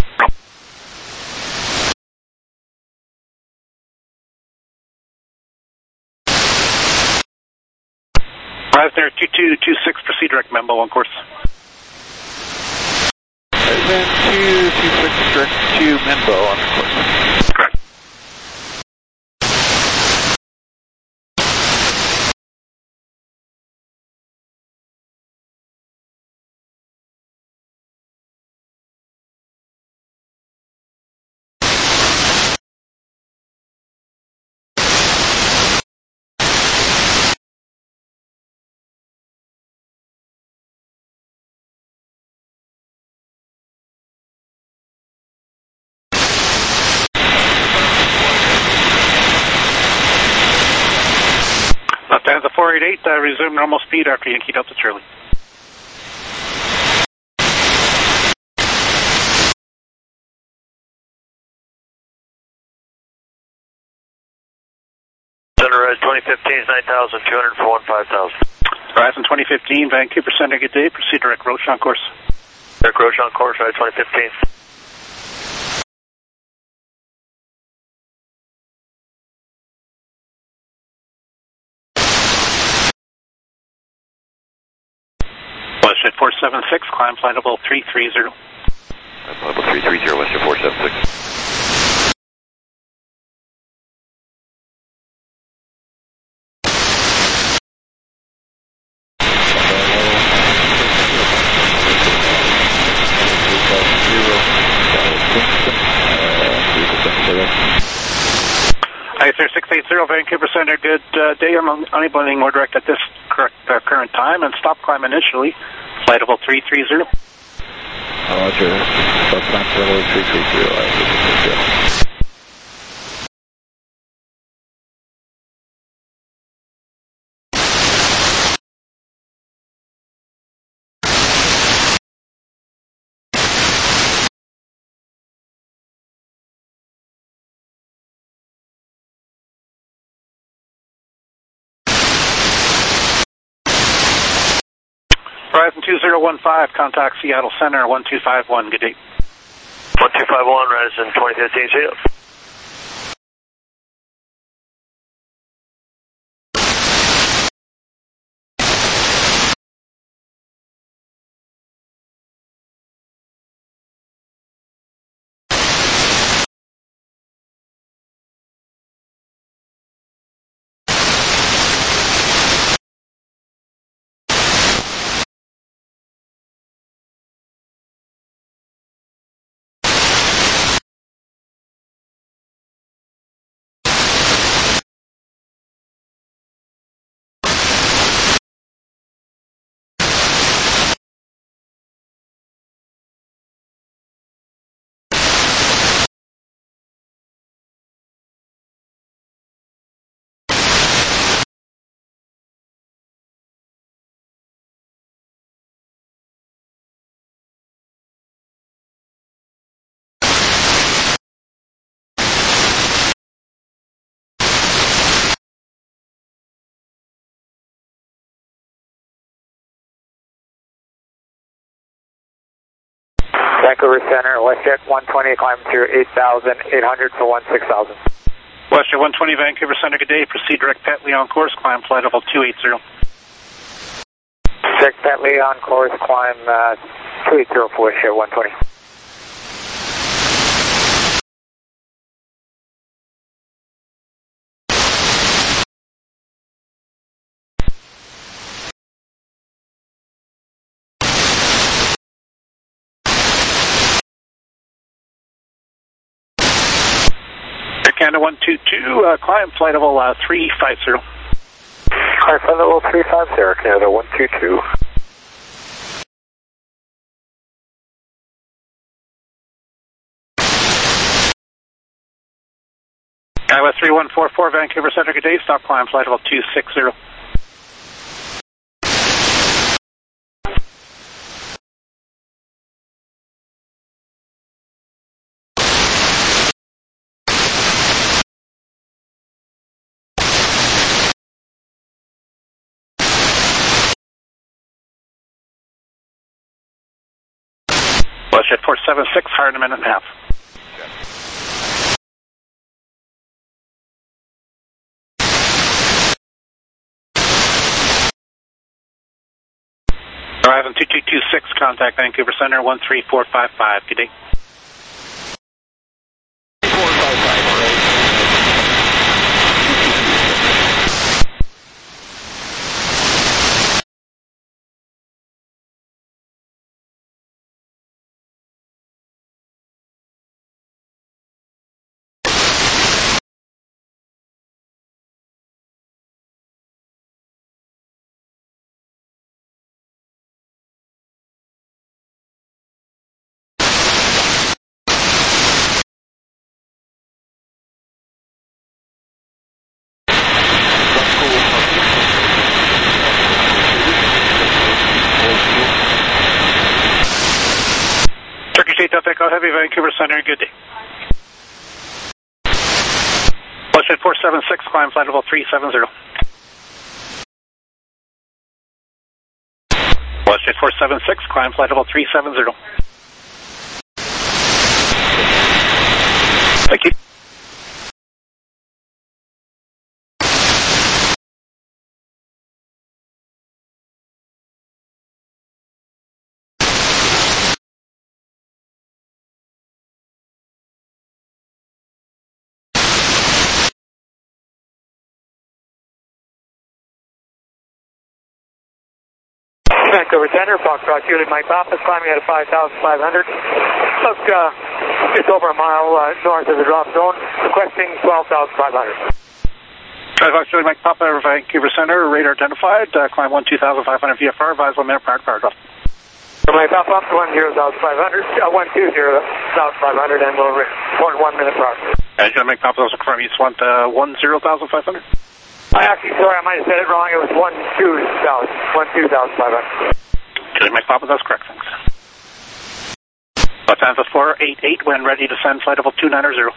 Arrive there, two two two six, proceed direct Membo on course. Then two two six direct to Menbo on course. Correct. Lufthansa four eight eight, uh, resume normal speed after Yankee Delta Charlie. Center twenty fifteen is nine thousand two hundred for one five thousand. Horizon twenty fifteen, Vancouver Center, good day, proceed direct Roche on course. Direct Roche on course, Horizon twenty fifteen. Westjet four seven six, climb flight level three three zero. Climb level three three zero, Westjet four seven six. Hi, sir, six eight zero, Vancouver Center, good uh, day. I'm unable any more direct at this correct, uh, current time, and stop climb initially. Flight level three three zero. Roger. Stop climb level three three zero. Horizon two zero one five, contact Seattle Center, one two five one, good day. one two five one, Horizon twenty fifteen, see you. Vancouver Center, Westjet one twenty, climb through eight thousand eight hundred for one six thousand. Westjet one twenty, Vancouver Center, good day. Proceed direct Petley on course, climb flight level two eight zero. Direct Petley on course, climb uh, two eight zero for Westjet one twenty. Canada one two two, uh, climb flight level uh, three five zero. Climb flight level three five zero, Canada one two two. Iowa three one four four, Vancouver Center, good day. Stop climb flight level two six zero. Bullshit four seven six, higher in a minute and a half. Horizon two two two six, contact Vancouver Center one three four five five. Good day. Echo Heavy, Vancouver Center, good day. Bullshit four seven six, climb flight level three seven zero. Bullshit four seven six, climb flight level three seven zero. Thank you. Vancouver Center, Foxtrot Juliet Mike Papa, climbing at a five thousand five hundred. Look, uh, just over a mile uh, north of the drop zone, requesting twelve thousand five hundred. Fox Juliet Mike Papa, Vancouver Center, radar identified, uh, climb one two thousand five hundred V F R, advise one minute prior to power drop. Mike Papa up to one zero thousand five hundred, uh, one two zero thousand five hundred, and we'll report one minute prior. And Juliet Mike Papa, those are confirmed, you just want uh, one zero thousand five hundred? I actually, sorry, I might have said it wrong. It was one two thousand, one two thousand five hundred. Juliet Mike Papa, that's correct, thanks. Lufthansa four eight eight, when ready to send flight level two nine zero.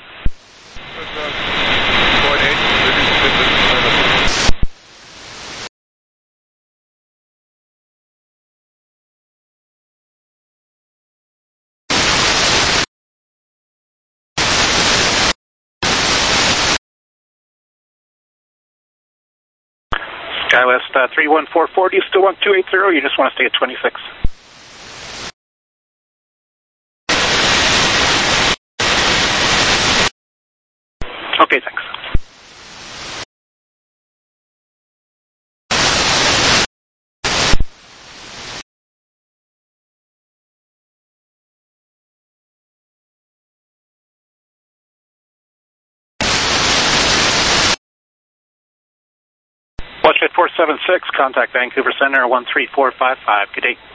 SkyWest uh, three one four four, do you still want two eight zero, or you just want to stay at twenty-six? Okay, thanks. Bullshit four seven six, contact Vancouver Center one three four five five. Good day.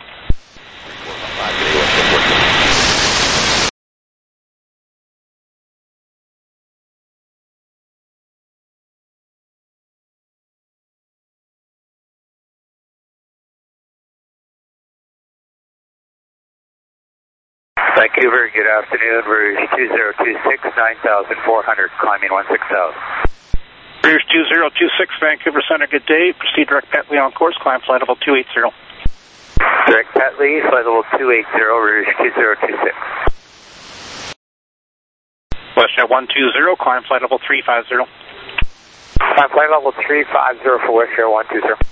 Vancouver, good afternoon. Rouge two zero two six, nine thousand four hundred, climbing one six thousand. Rouge two zero two six, Vancouver Center, good day. Proceed direct Petley on course, climb flight level two eight zero. Direct Petley, flight level two eight zero, Rouge two zero two six. WestJet one two zero, climb flight level three five zero. Climb flight level three five zero for WestJet one two zero.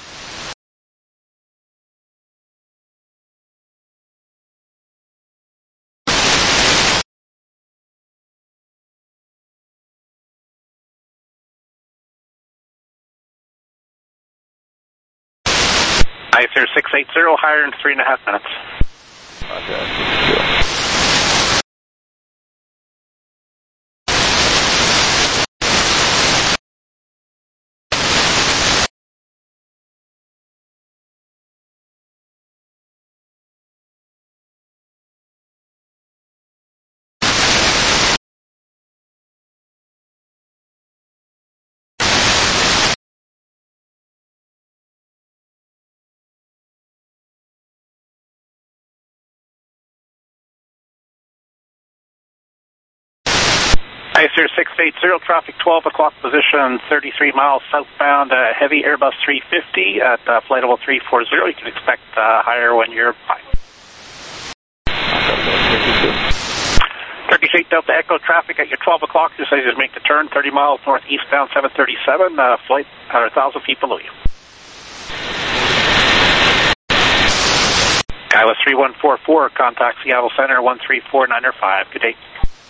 I S R six eight zero, higher in three and a half minutes. Okay. I S R six eight zero, traffic twelve o'clock, position thirty-three miles southbound, uh, heavy Airbus three fifty at uh, flight level three four zero. You can expect uh, higher when you're high. Turkish eight Delta Echo traffic at your twelve o'clock. Just as you make the turn, thirty miles northeastbound seven thirty-seven, uh, flight at one thousand feet below you. Kiowa three one four four, contact Seattle Center one three four nine five. Good day.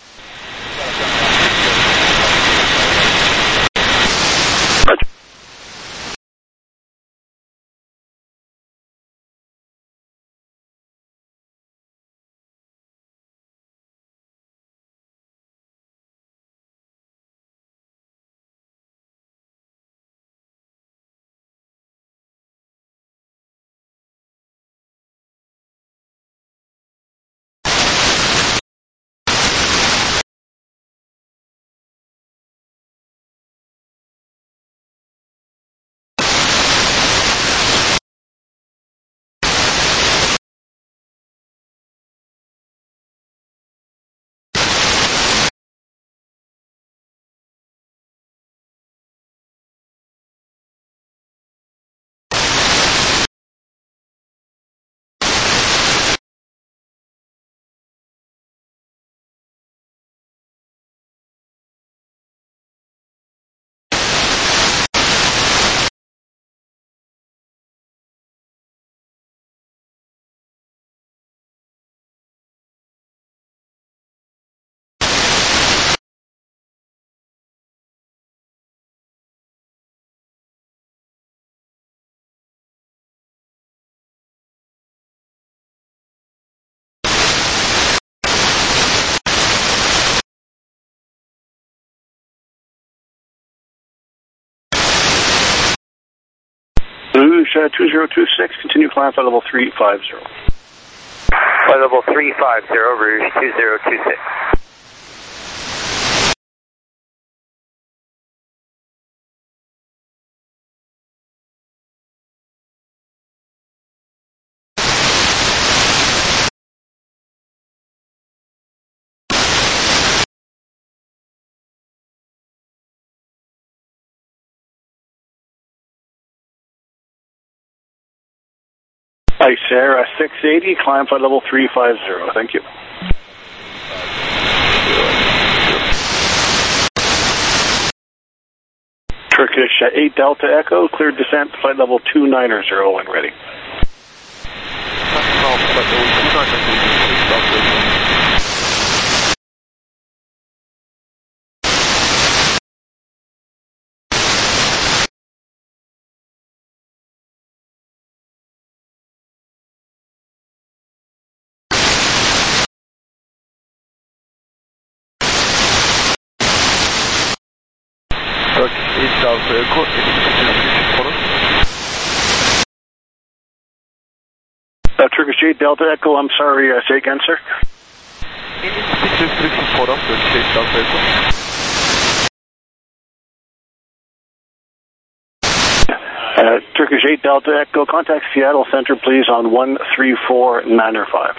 Rouge uh, two zero two six, continue climb flight level three five zero. Flight level three five zero, Rouge two zero two six. Ice Air uh, six eighty, climb flight level three five zero. Thank you. Turkish uh, eight Delta Echo, cleared descent, flight level two nine zero when ready. Uh, Turkish eight Delta Echo, I'm sorry, uh, say again, sir? Uh, Turkish eight Delta Echo, contact Seattle Center, please, on one three four nine five.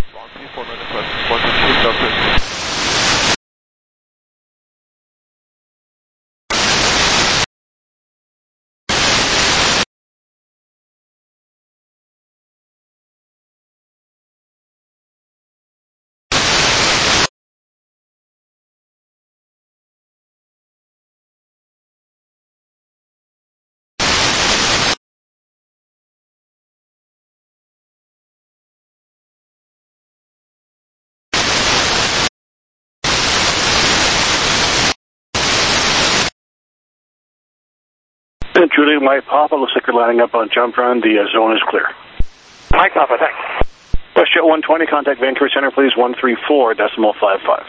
And Julie, my Papa, looks like you're lining up on jump run. The uh, zone is clear. Mike Papa, thanks. WestJet one twenty, contact Vancouver Center, please, one three four decimal five five.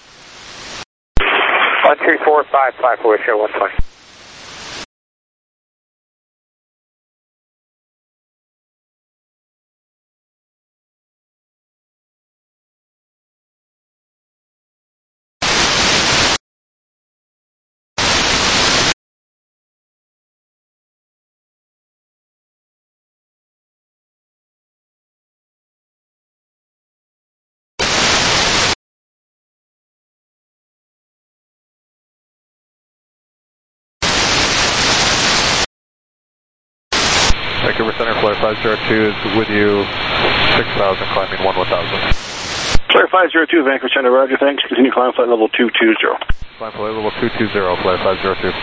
one three four five five for WestJet one twenty. Vancouver Center, Flyer five zero two is with you, six thousand, climbing one one thousand. Flare five zero two, Vancouver Center, roger, thanks. Continue climb flight level two two zero. Climb flight level two two zero, Flare five zero two.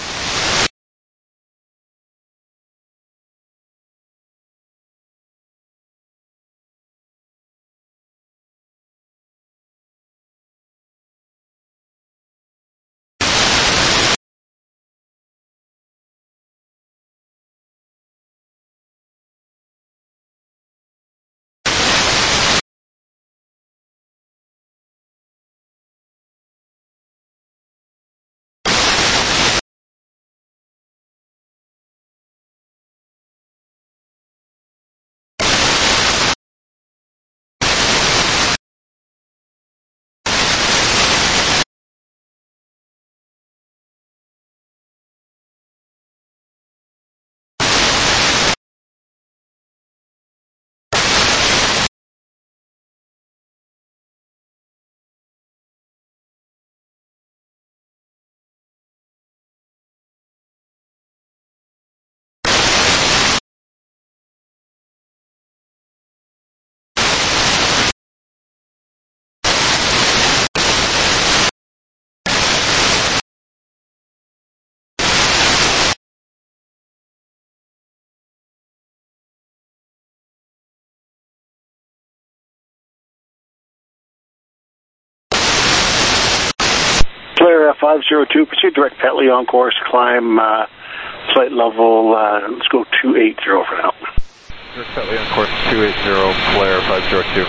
Flare five zero two, proceed direct Petley on course, climb uh, flight level, uh, let's go two eight zero for now. Direct Petley on course two eight zero, Flare five zero two.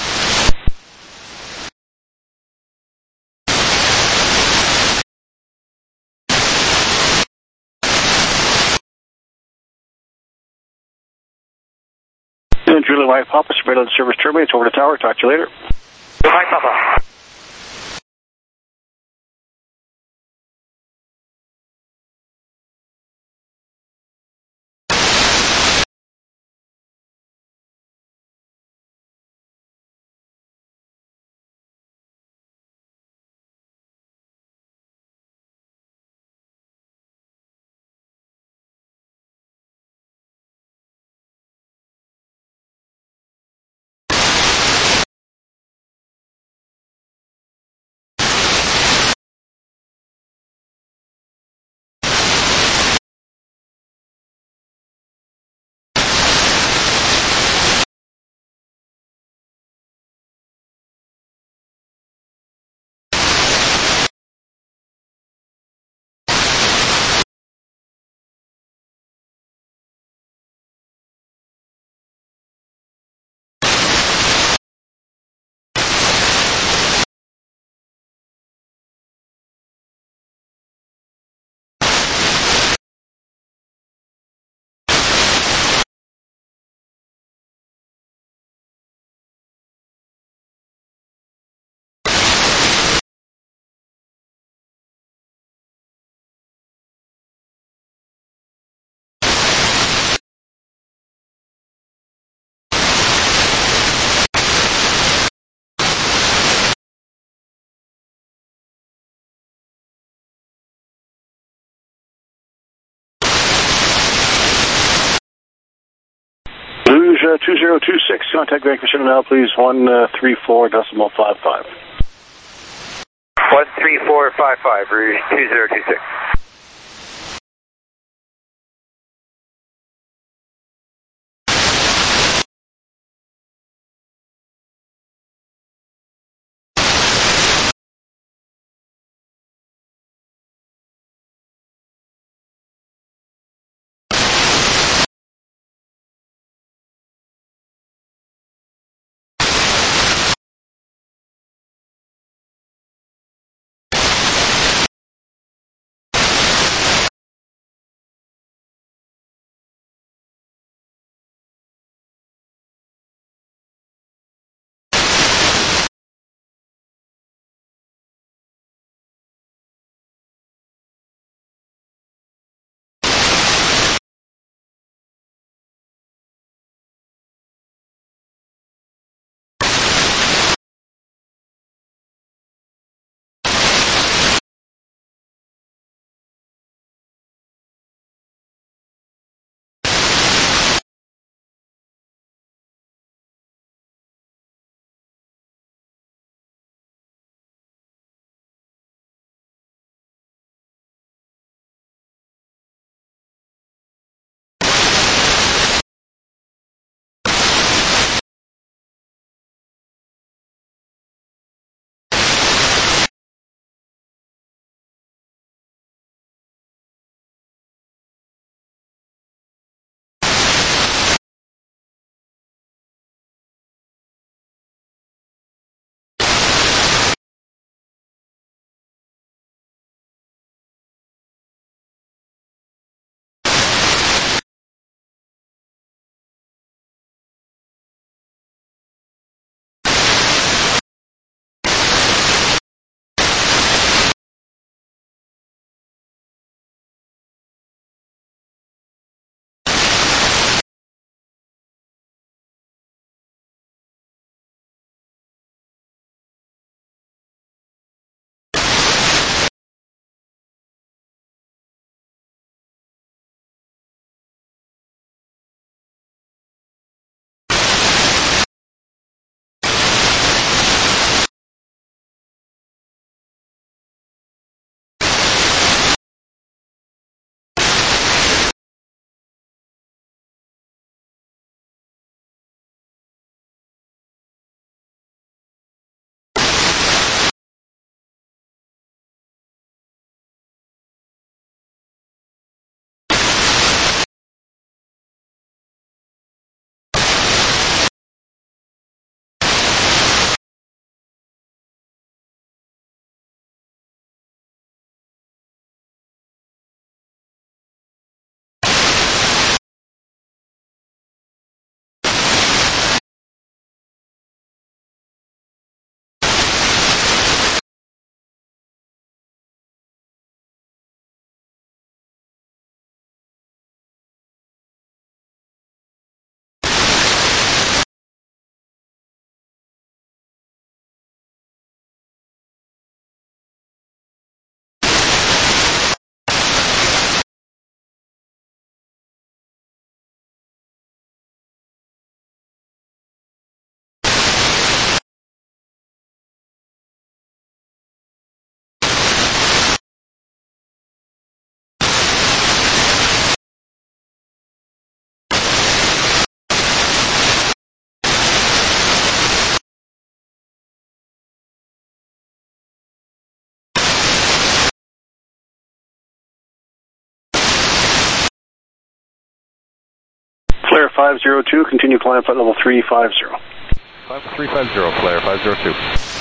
Julie White Papa, spread on the service terminates over the tower. Talk to you later. White Papa. Luge uh, two zero two six, contact Vancouver Center now, please, one three four decimal five five. one three four five five, Rouge two zero two six. five zero two, continue climb flight level three five zero. three five zero, Claire, five zero two.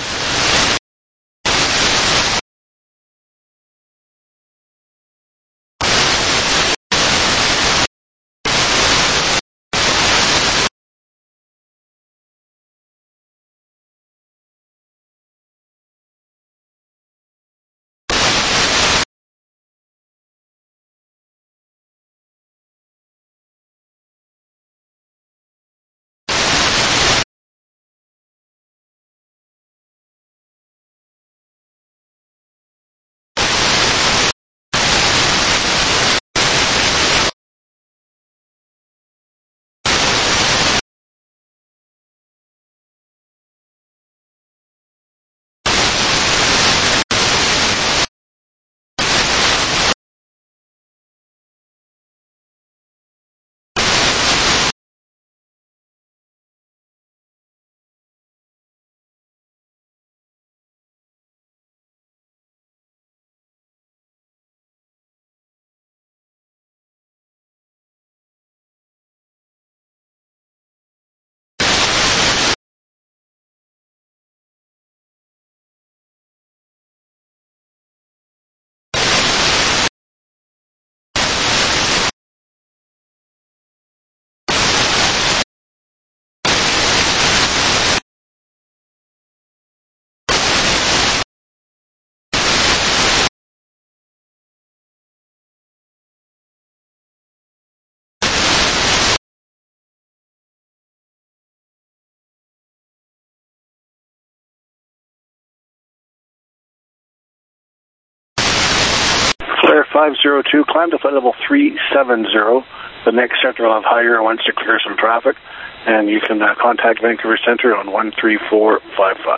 Claire five zero two, climb to flight level three seven zero. The next sector will have higher wants to clear some traffic, and you can uh, contact Vancouver Centre on one three four five five.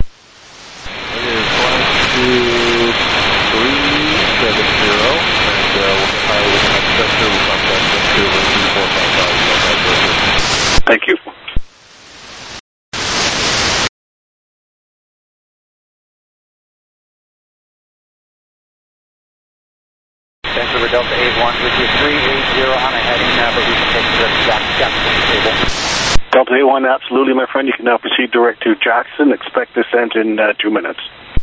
It is one two three seven zero, and uh, we'll get higher with the next sector. We'll contact Vancouver three four five five. Thank you. Vancouver Delta eight one with you three eight zero on a heading, uh, but we can take direct to Jackson table. Delta eight one, absolutely, my friend. You can now proceed direct to Jackson. Expect descent in uh, two minutes.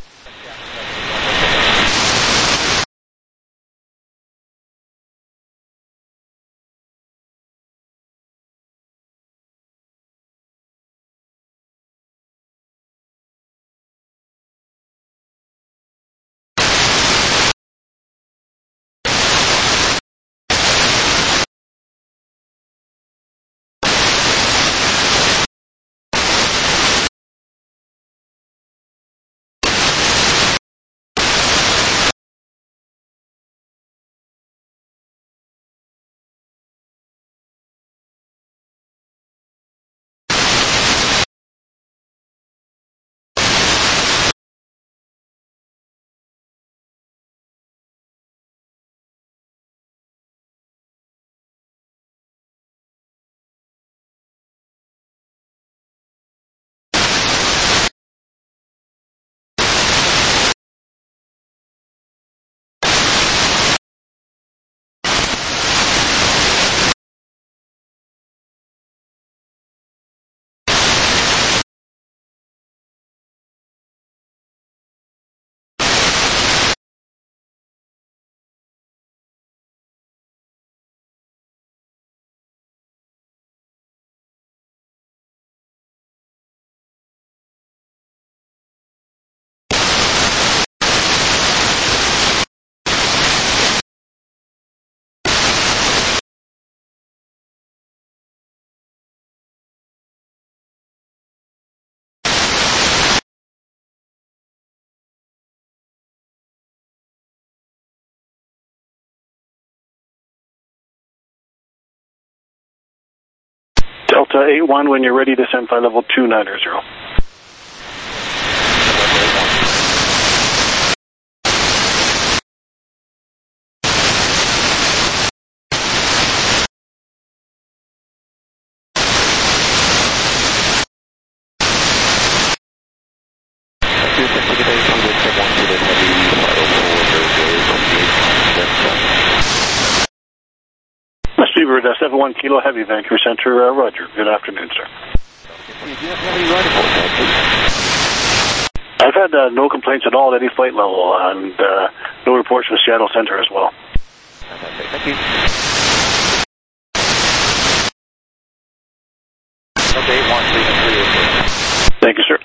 Delta eight one, when you're ready, descend flight level two nine zero. Beaver, uh, seven one Kilo Heavy, Vancouver Center, uh, Roger. Good afternoon, sir. Do you have any right about that, please? I've had uh, no complaints at all at any flight level, and uh, no reports from Seattle Center as well. Fantastic. Thank you. Okay, one three three eight. Thank you, sir.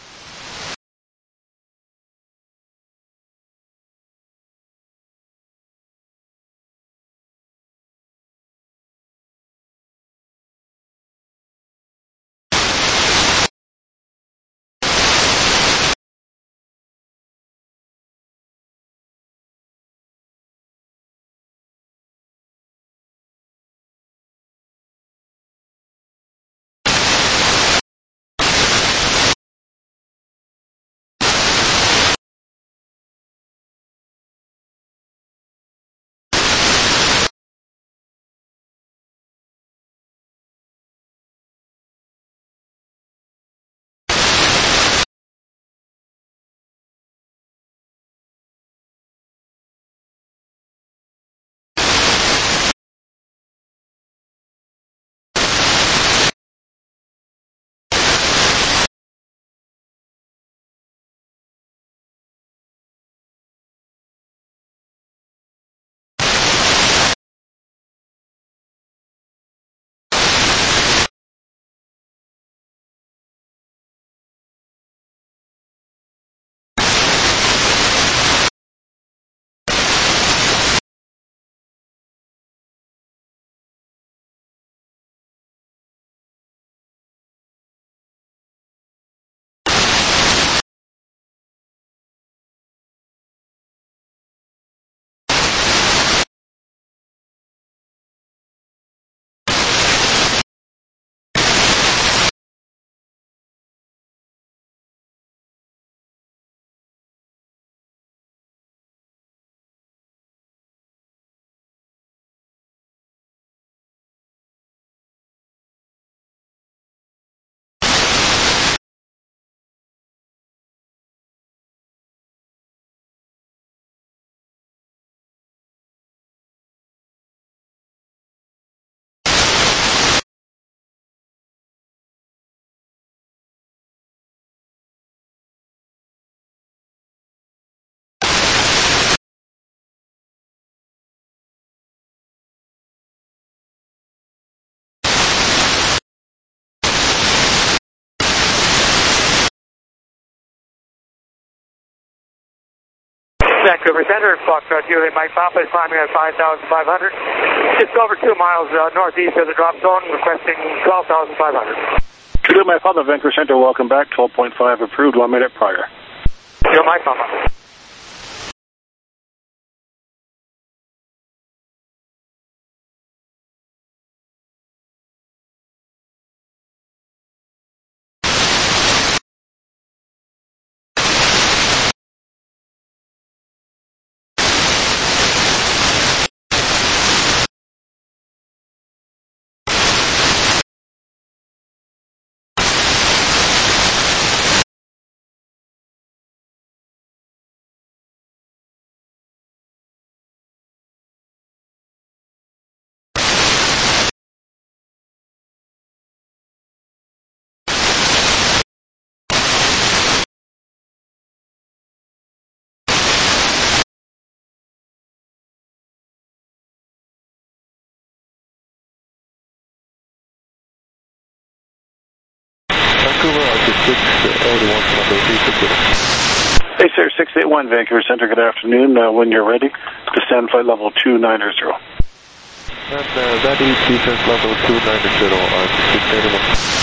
Vancouver Center, Foxtrot Juliet Mike Papa is climbing at five thousand five hundred. Just over two miles uh, northeast of the drop zone, requesting twelve thousand five hundred. Juliet Mike Papa, Vancouver Center, welcome back. twelve point five approved, one minute prior. Juliet Mike Papa. Vancouver, Arctic six eighty-one, Hey, sir, six eight one, Vancouver Center, good afternoon. Uh, when you're ready, descend flight level two nine zero. And uh, that is descent level two nine zero, Arctic six eighty-one.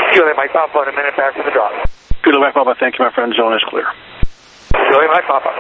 Juliet Mike Papa, about a minute back from the drop. Juliet Mike Papa, thank you, my friend. Zone is clear. Juliet Mike Papa.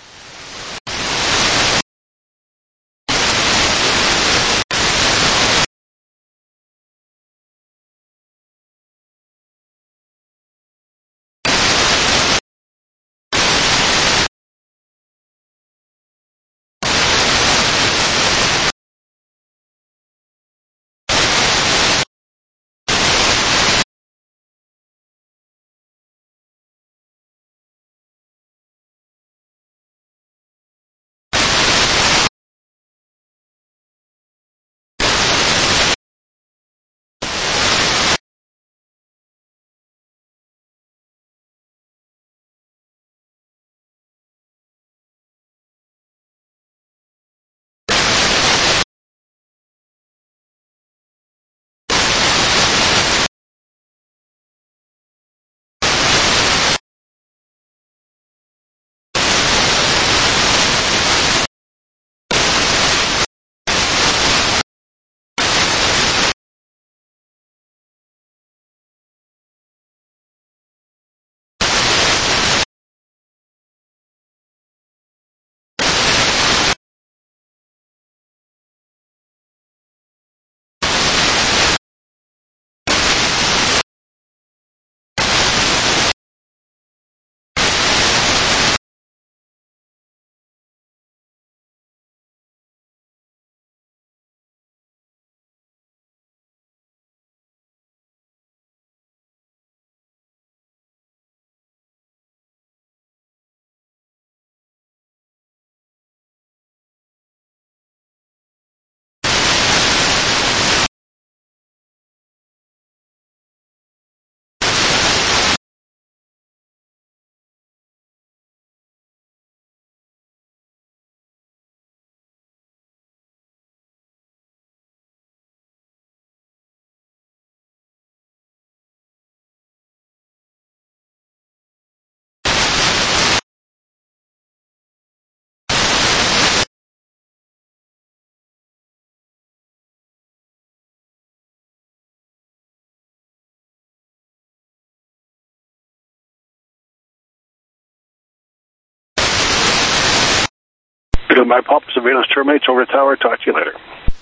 My pop surveillance terminates over the tower. Talk to you later.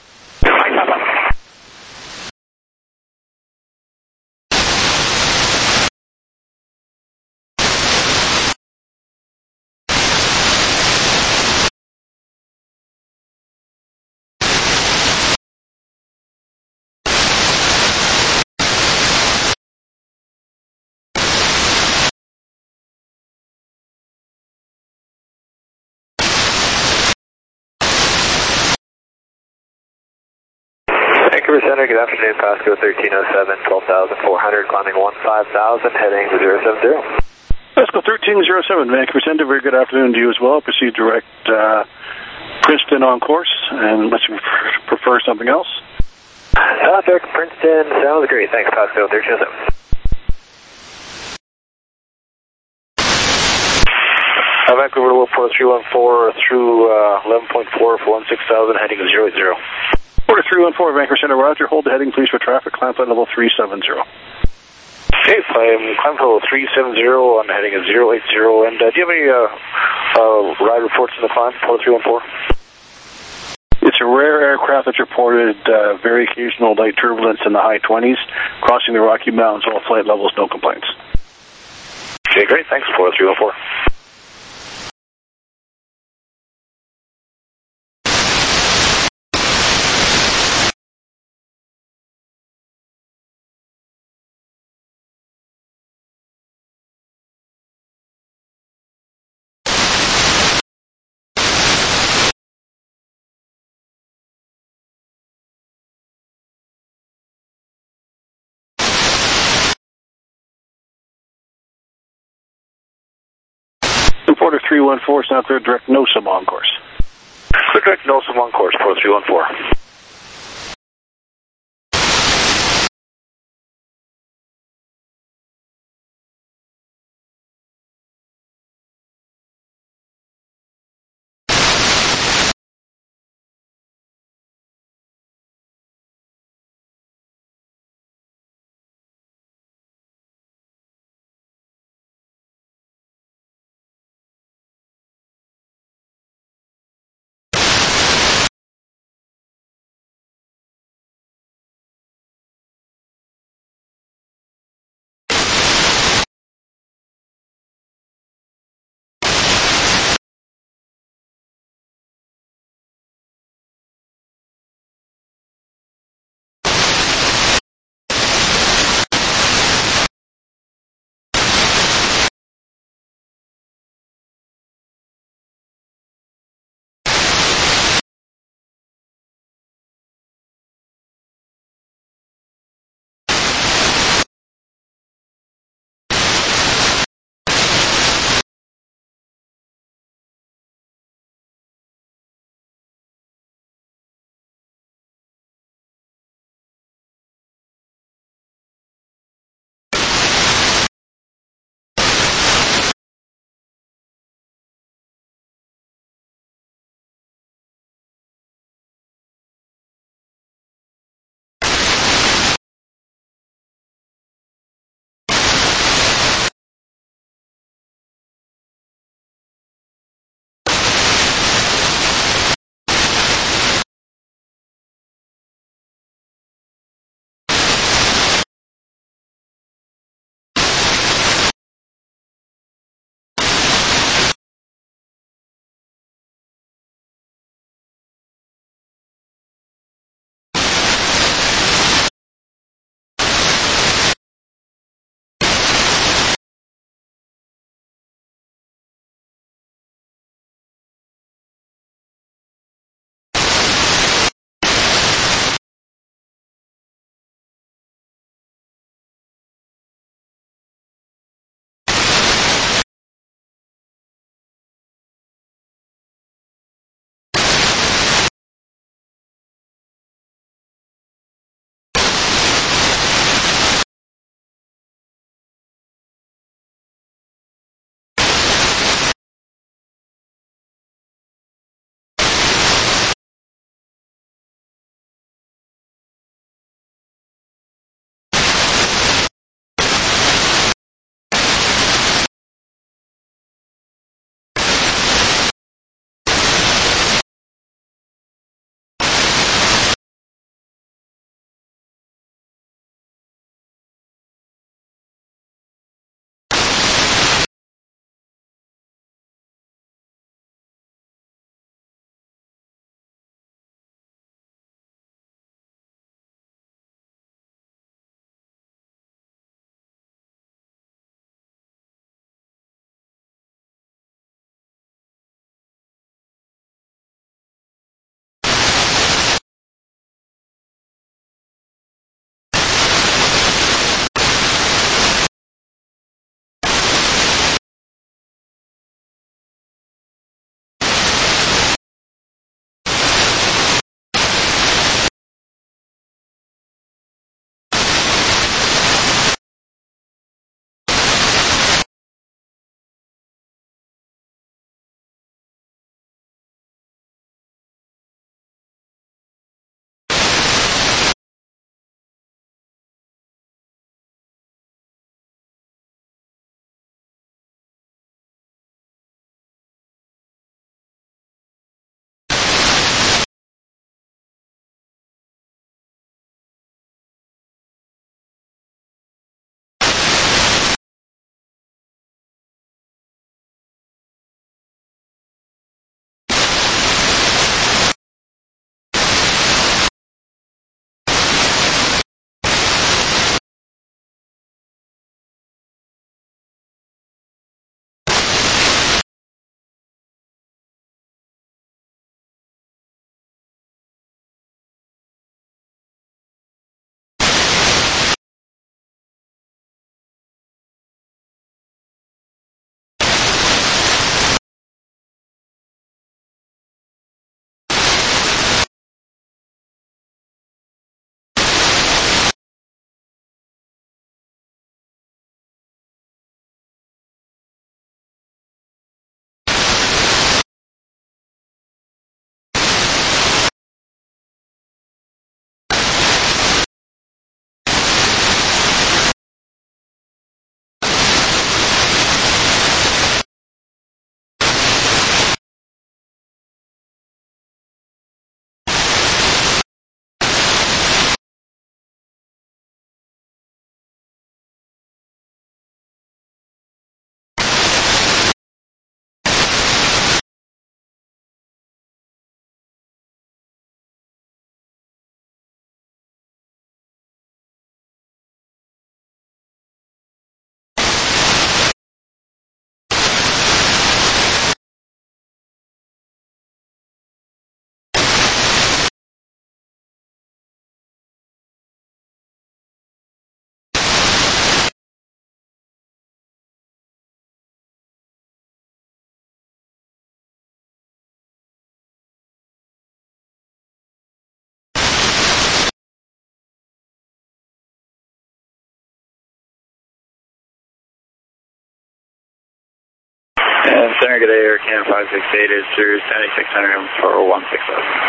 Vancouver Center, good afternoon, Pasco thirteen oh seven, twelve thousand four hundred, climbing one five thousand, heading zero seven zero. Pasco thirteen oh seven, Vancouver Center, very good afternoon to you as well. Proceed direct uh, Princeton on course, and unless you prefer something else. South York, Princeton, sounds great, thanks, Pasco thirteen oh seven. Uh, Vancouver, low four three one four through uh, eleven point four for one six thousand, heading to zero eight zero. Order three one four, Vancouver Center, Roger. Hold the heading, please, for traffic. Climb flight level three seven zero. Okay, I'm climb level three seven zero. I'm heading at zero eight zero. And uh, do you have any uh, uh, ride reports in the climb, order three one four? It's a rare aircraft that's reported uh, very occasional light turbulence in the high twenties, crossing the Rocky Mountains, all flight levels, no complaints. Okay, great. Thanks, order three one four. Reporter three one four, is now clear direct no sum on course. Clear direct no sum on course, Port three one four. And Center, good day, Air Canada five six eight is through seventy-six hundred for one six seven.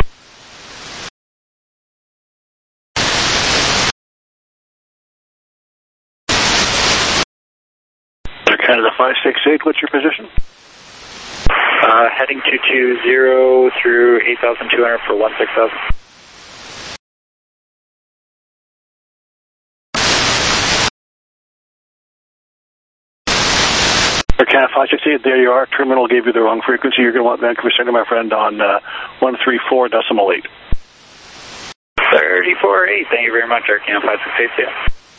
Air Canada five six eight, what's your position? Uh, heading two two zero through eight thousand two hundred for one six seven. Air Canada five six eight, there you are. Terminal gave you the wrong frequency. You're going to want Vancouver Center, my friend, on uh, one three four decimal eight. thirty-four eight, thank you very much, Air Canada five six eight, yeah.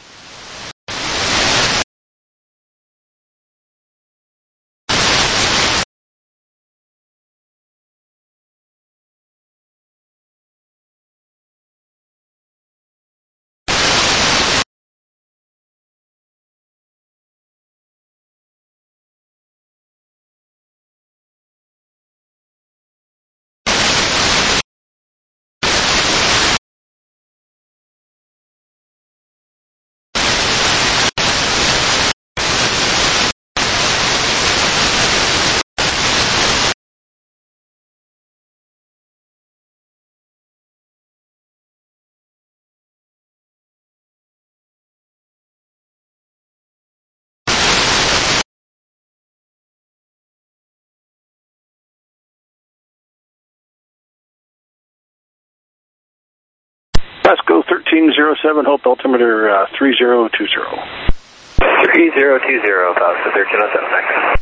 Pasco thirteen oh seven, Hope altimeter uh, three zero two zero. three zero two zero, Pasco thirteen oh seven, thanks.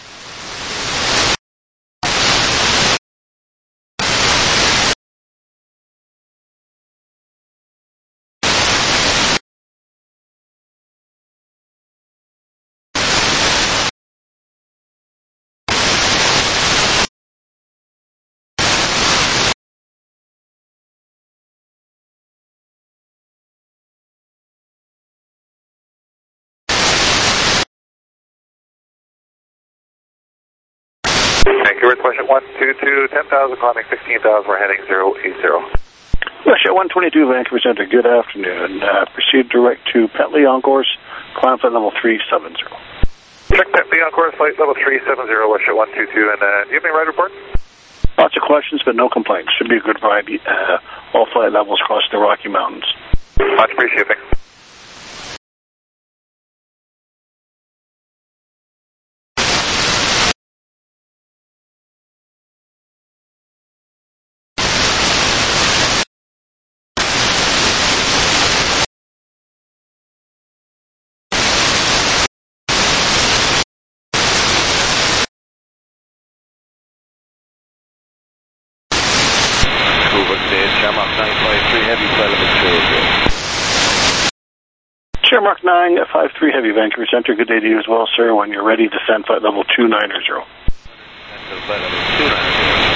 Vancouver, question one two two, ten thousand, climbing sixteen thousand, we're heading zero eight zero. Russia one twenty-two, Vancouver Center, good afternoon. Uh, proceed direct to Petley on course, climb flight level three seven zero. Check Petley on course, flight level three seven zero, Russia one two two, and uh, do you have any ride report? Lots of questions, but no complaints. Should be a good ride. Uh, all flight levels across the Rocky Mountains. Much appreciated, thanks. Shamrock nine five three Heavy, Vancouver Center, good day to you as well, sir. When you're ready, descend flight level two nine zero. Flight level two nine zero.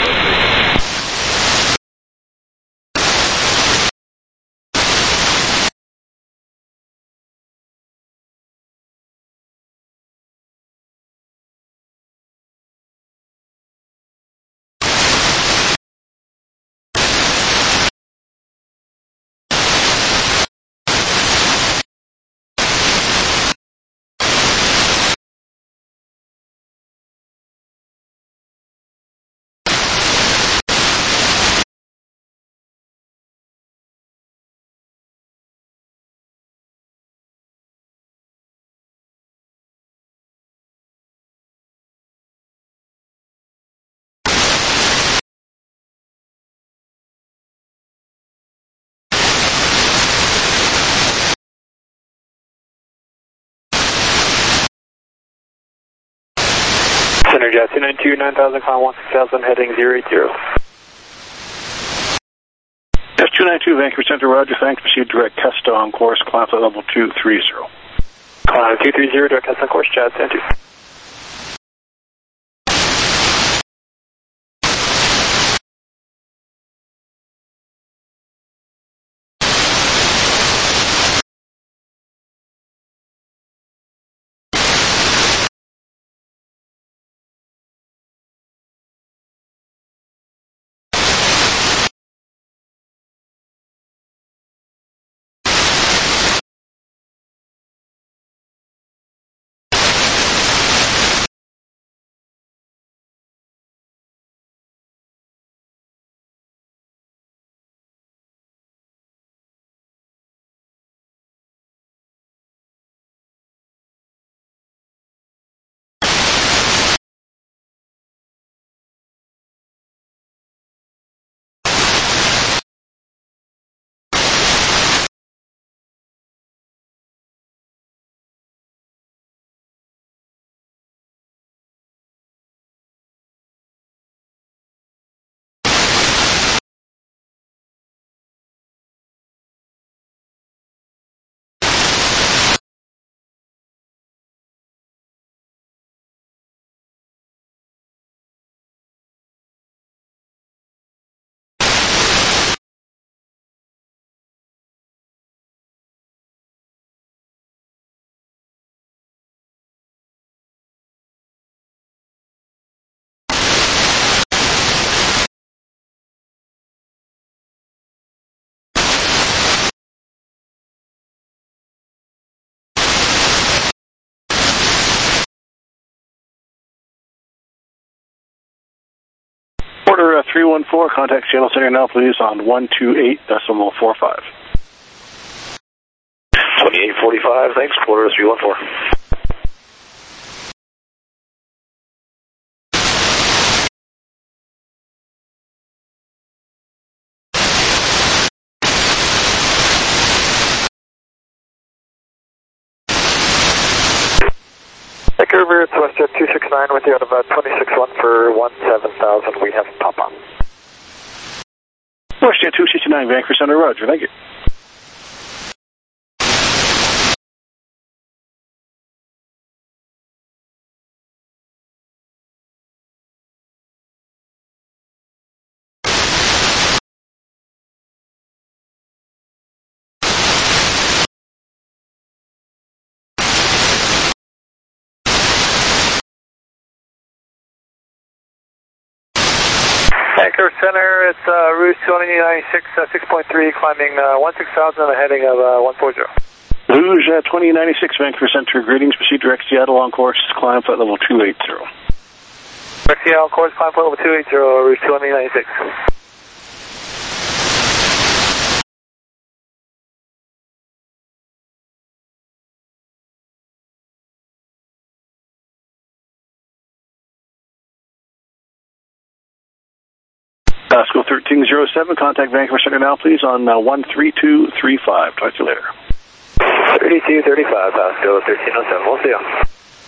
Center Jet two nine two, nine thousand, climb one six thousand, heading zero eight zero. S two nine two, Vancouver Center, roger, thanks. Proceed direct Kesta on course, climb flight level two three zero. Climb two three zero, direct Kesta on course, Jet two. three one four, contact Seattle Center now, please, on one two eight decimal four five. twenty-eight forty-five, thanks, quarter three one four. Vancouver, it's WestJet two six nine with you out of uh, twenty-six one for one seven thousand. We have pop-up. WestJet two six nine, Vancouver Center, roger, thank you. Vancouver Center, it's uh, Route twenty ninety-six, uh, six point three, climbing uh, one six thousand on a heading of uh, one four zero. Rouge uh, twenty ninety-six, Vancouver Center, greetings, proceed direct Seattle on course, climb flight level two eighty. Direct Seattle on course, climb flight level two eighty, Route twenty ninety-six. Pasco thirteen oh seven, contact Vancouver Center now, please, on uh, one three two three five. Talk to you later. thirty-two thirty-five, Pasco thirteen oh seven, we'll see you.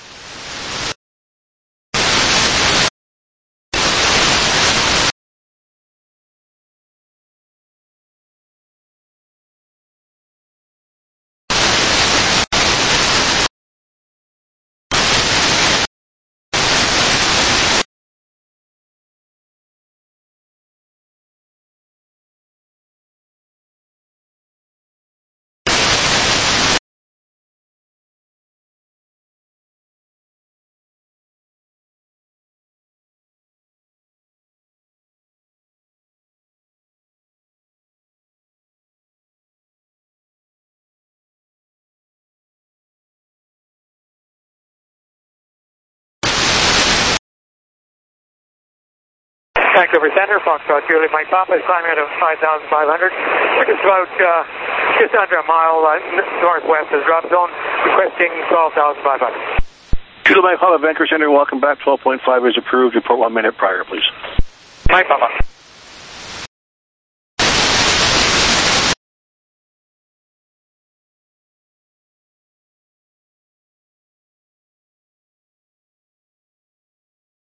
Vancouver Center, Foxtrot Julie, Mike Papa is climbing out of five thousand five hundred. We're just about, uh, just under a mile uh, northwest of the drop zone, requesting twelve thousand five hundred. Julie, Mike Papa, Vancouver Center, welcome back. twelve point five is approved. Report one minute prior, please. Mike Papa.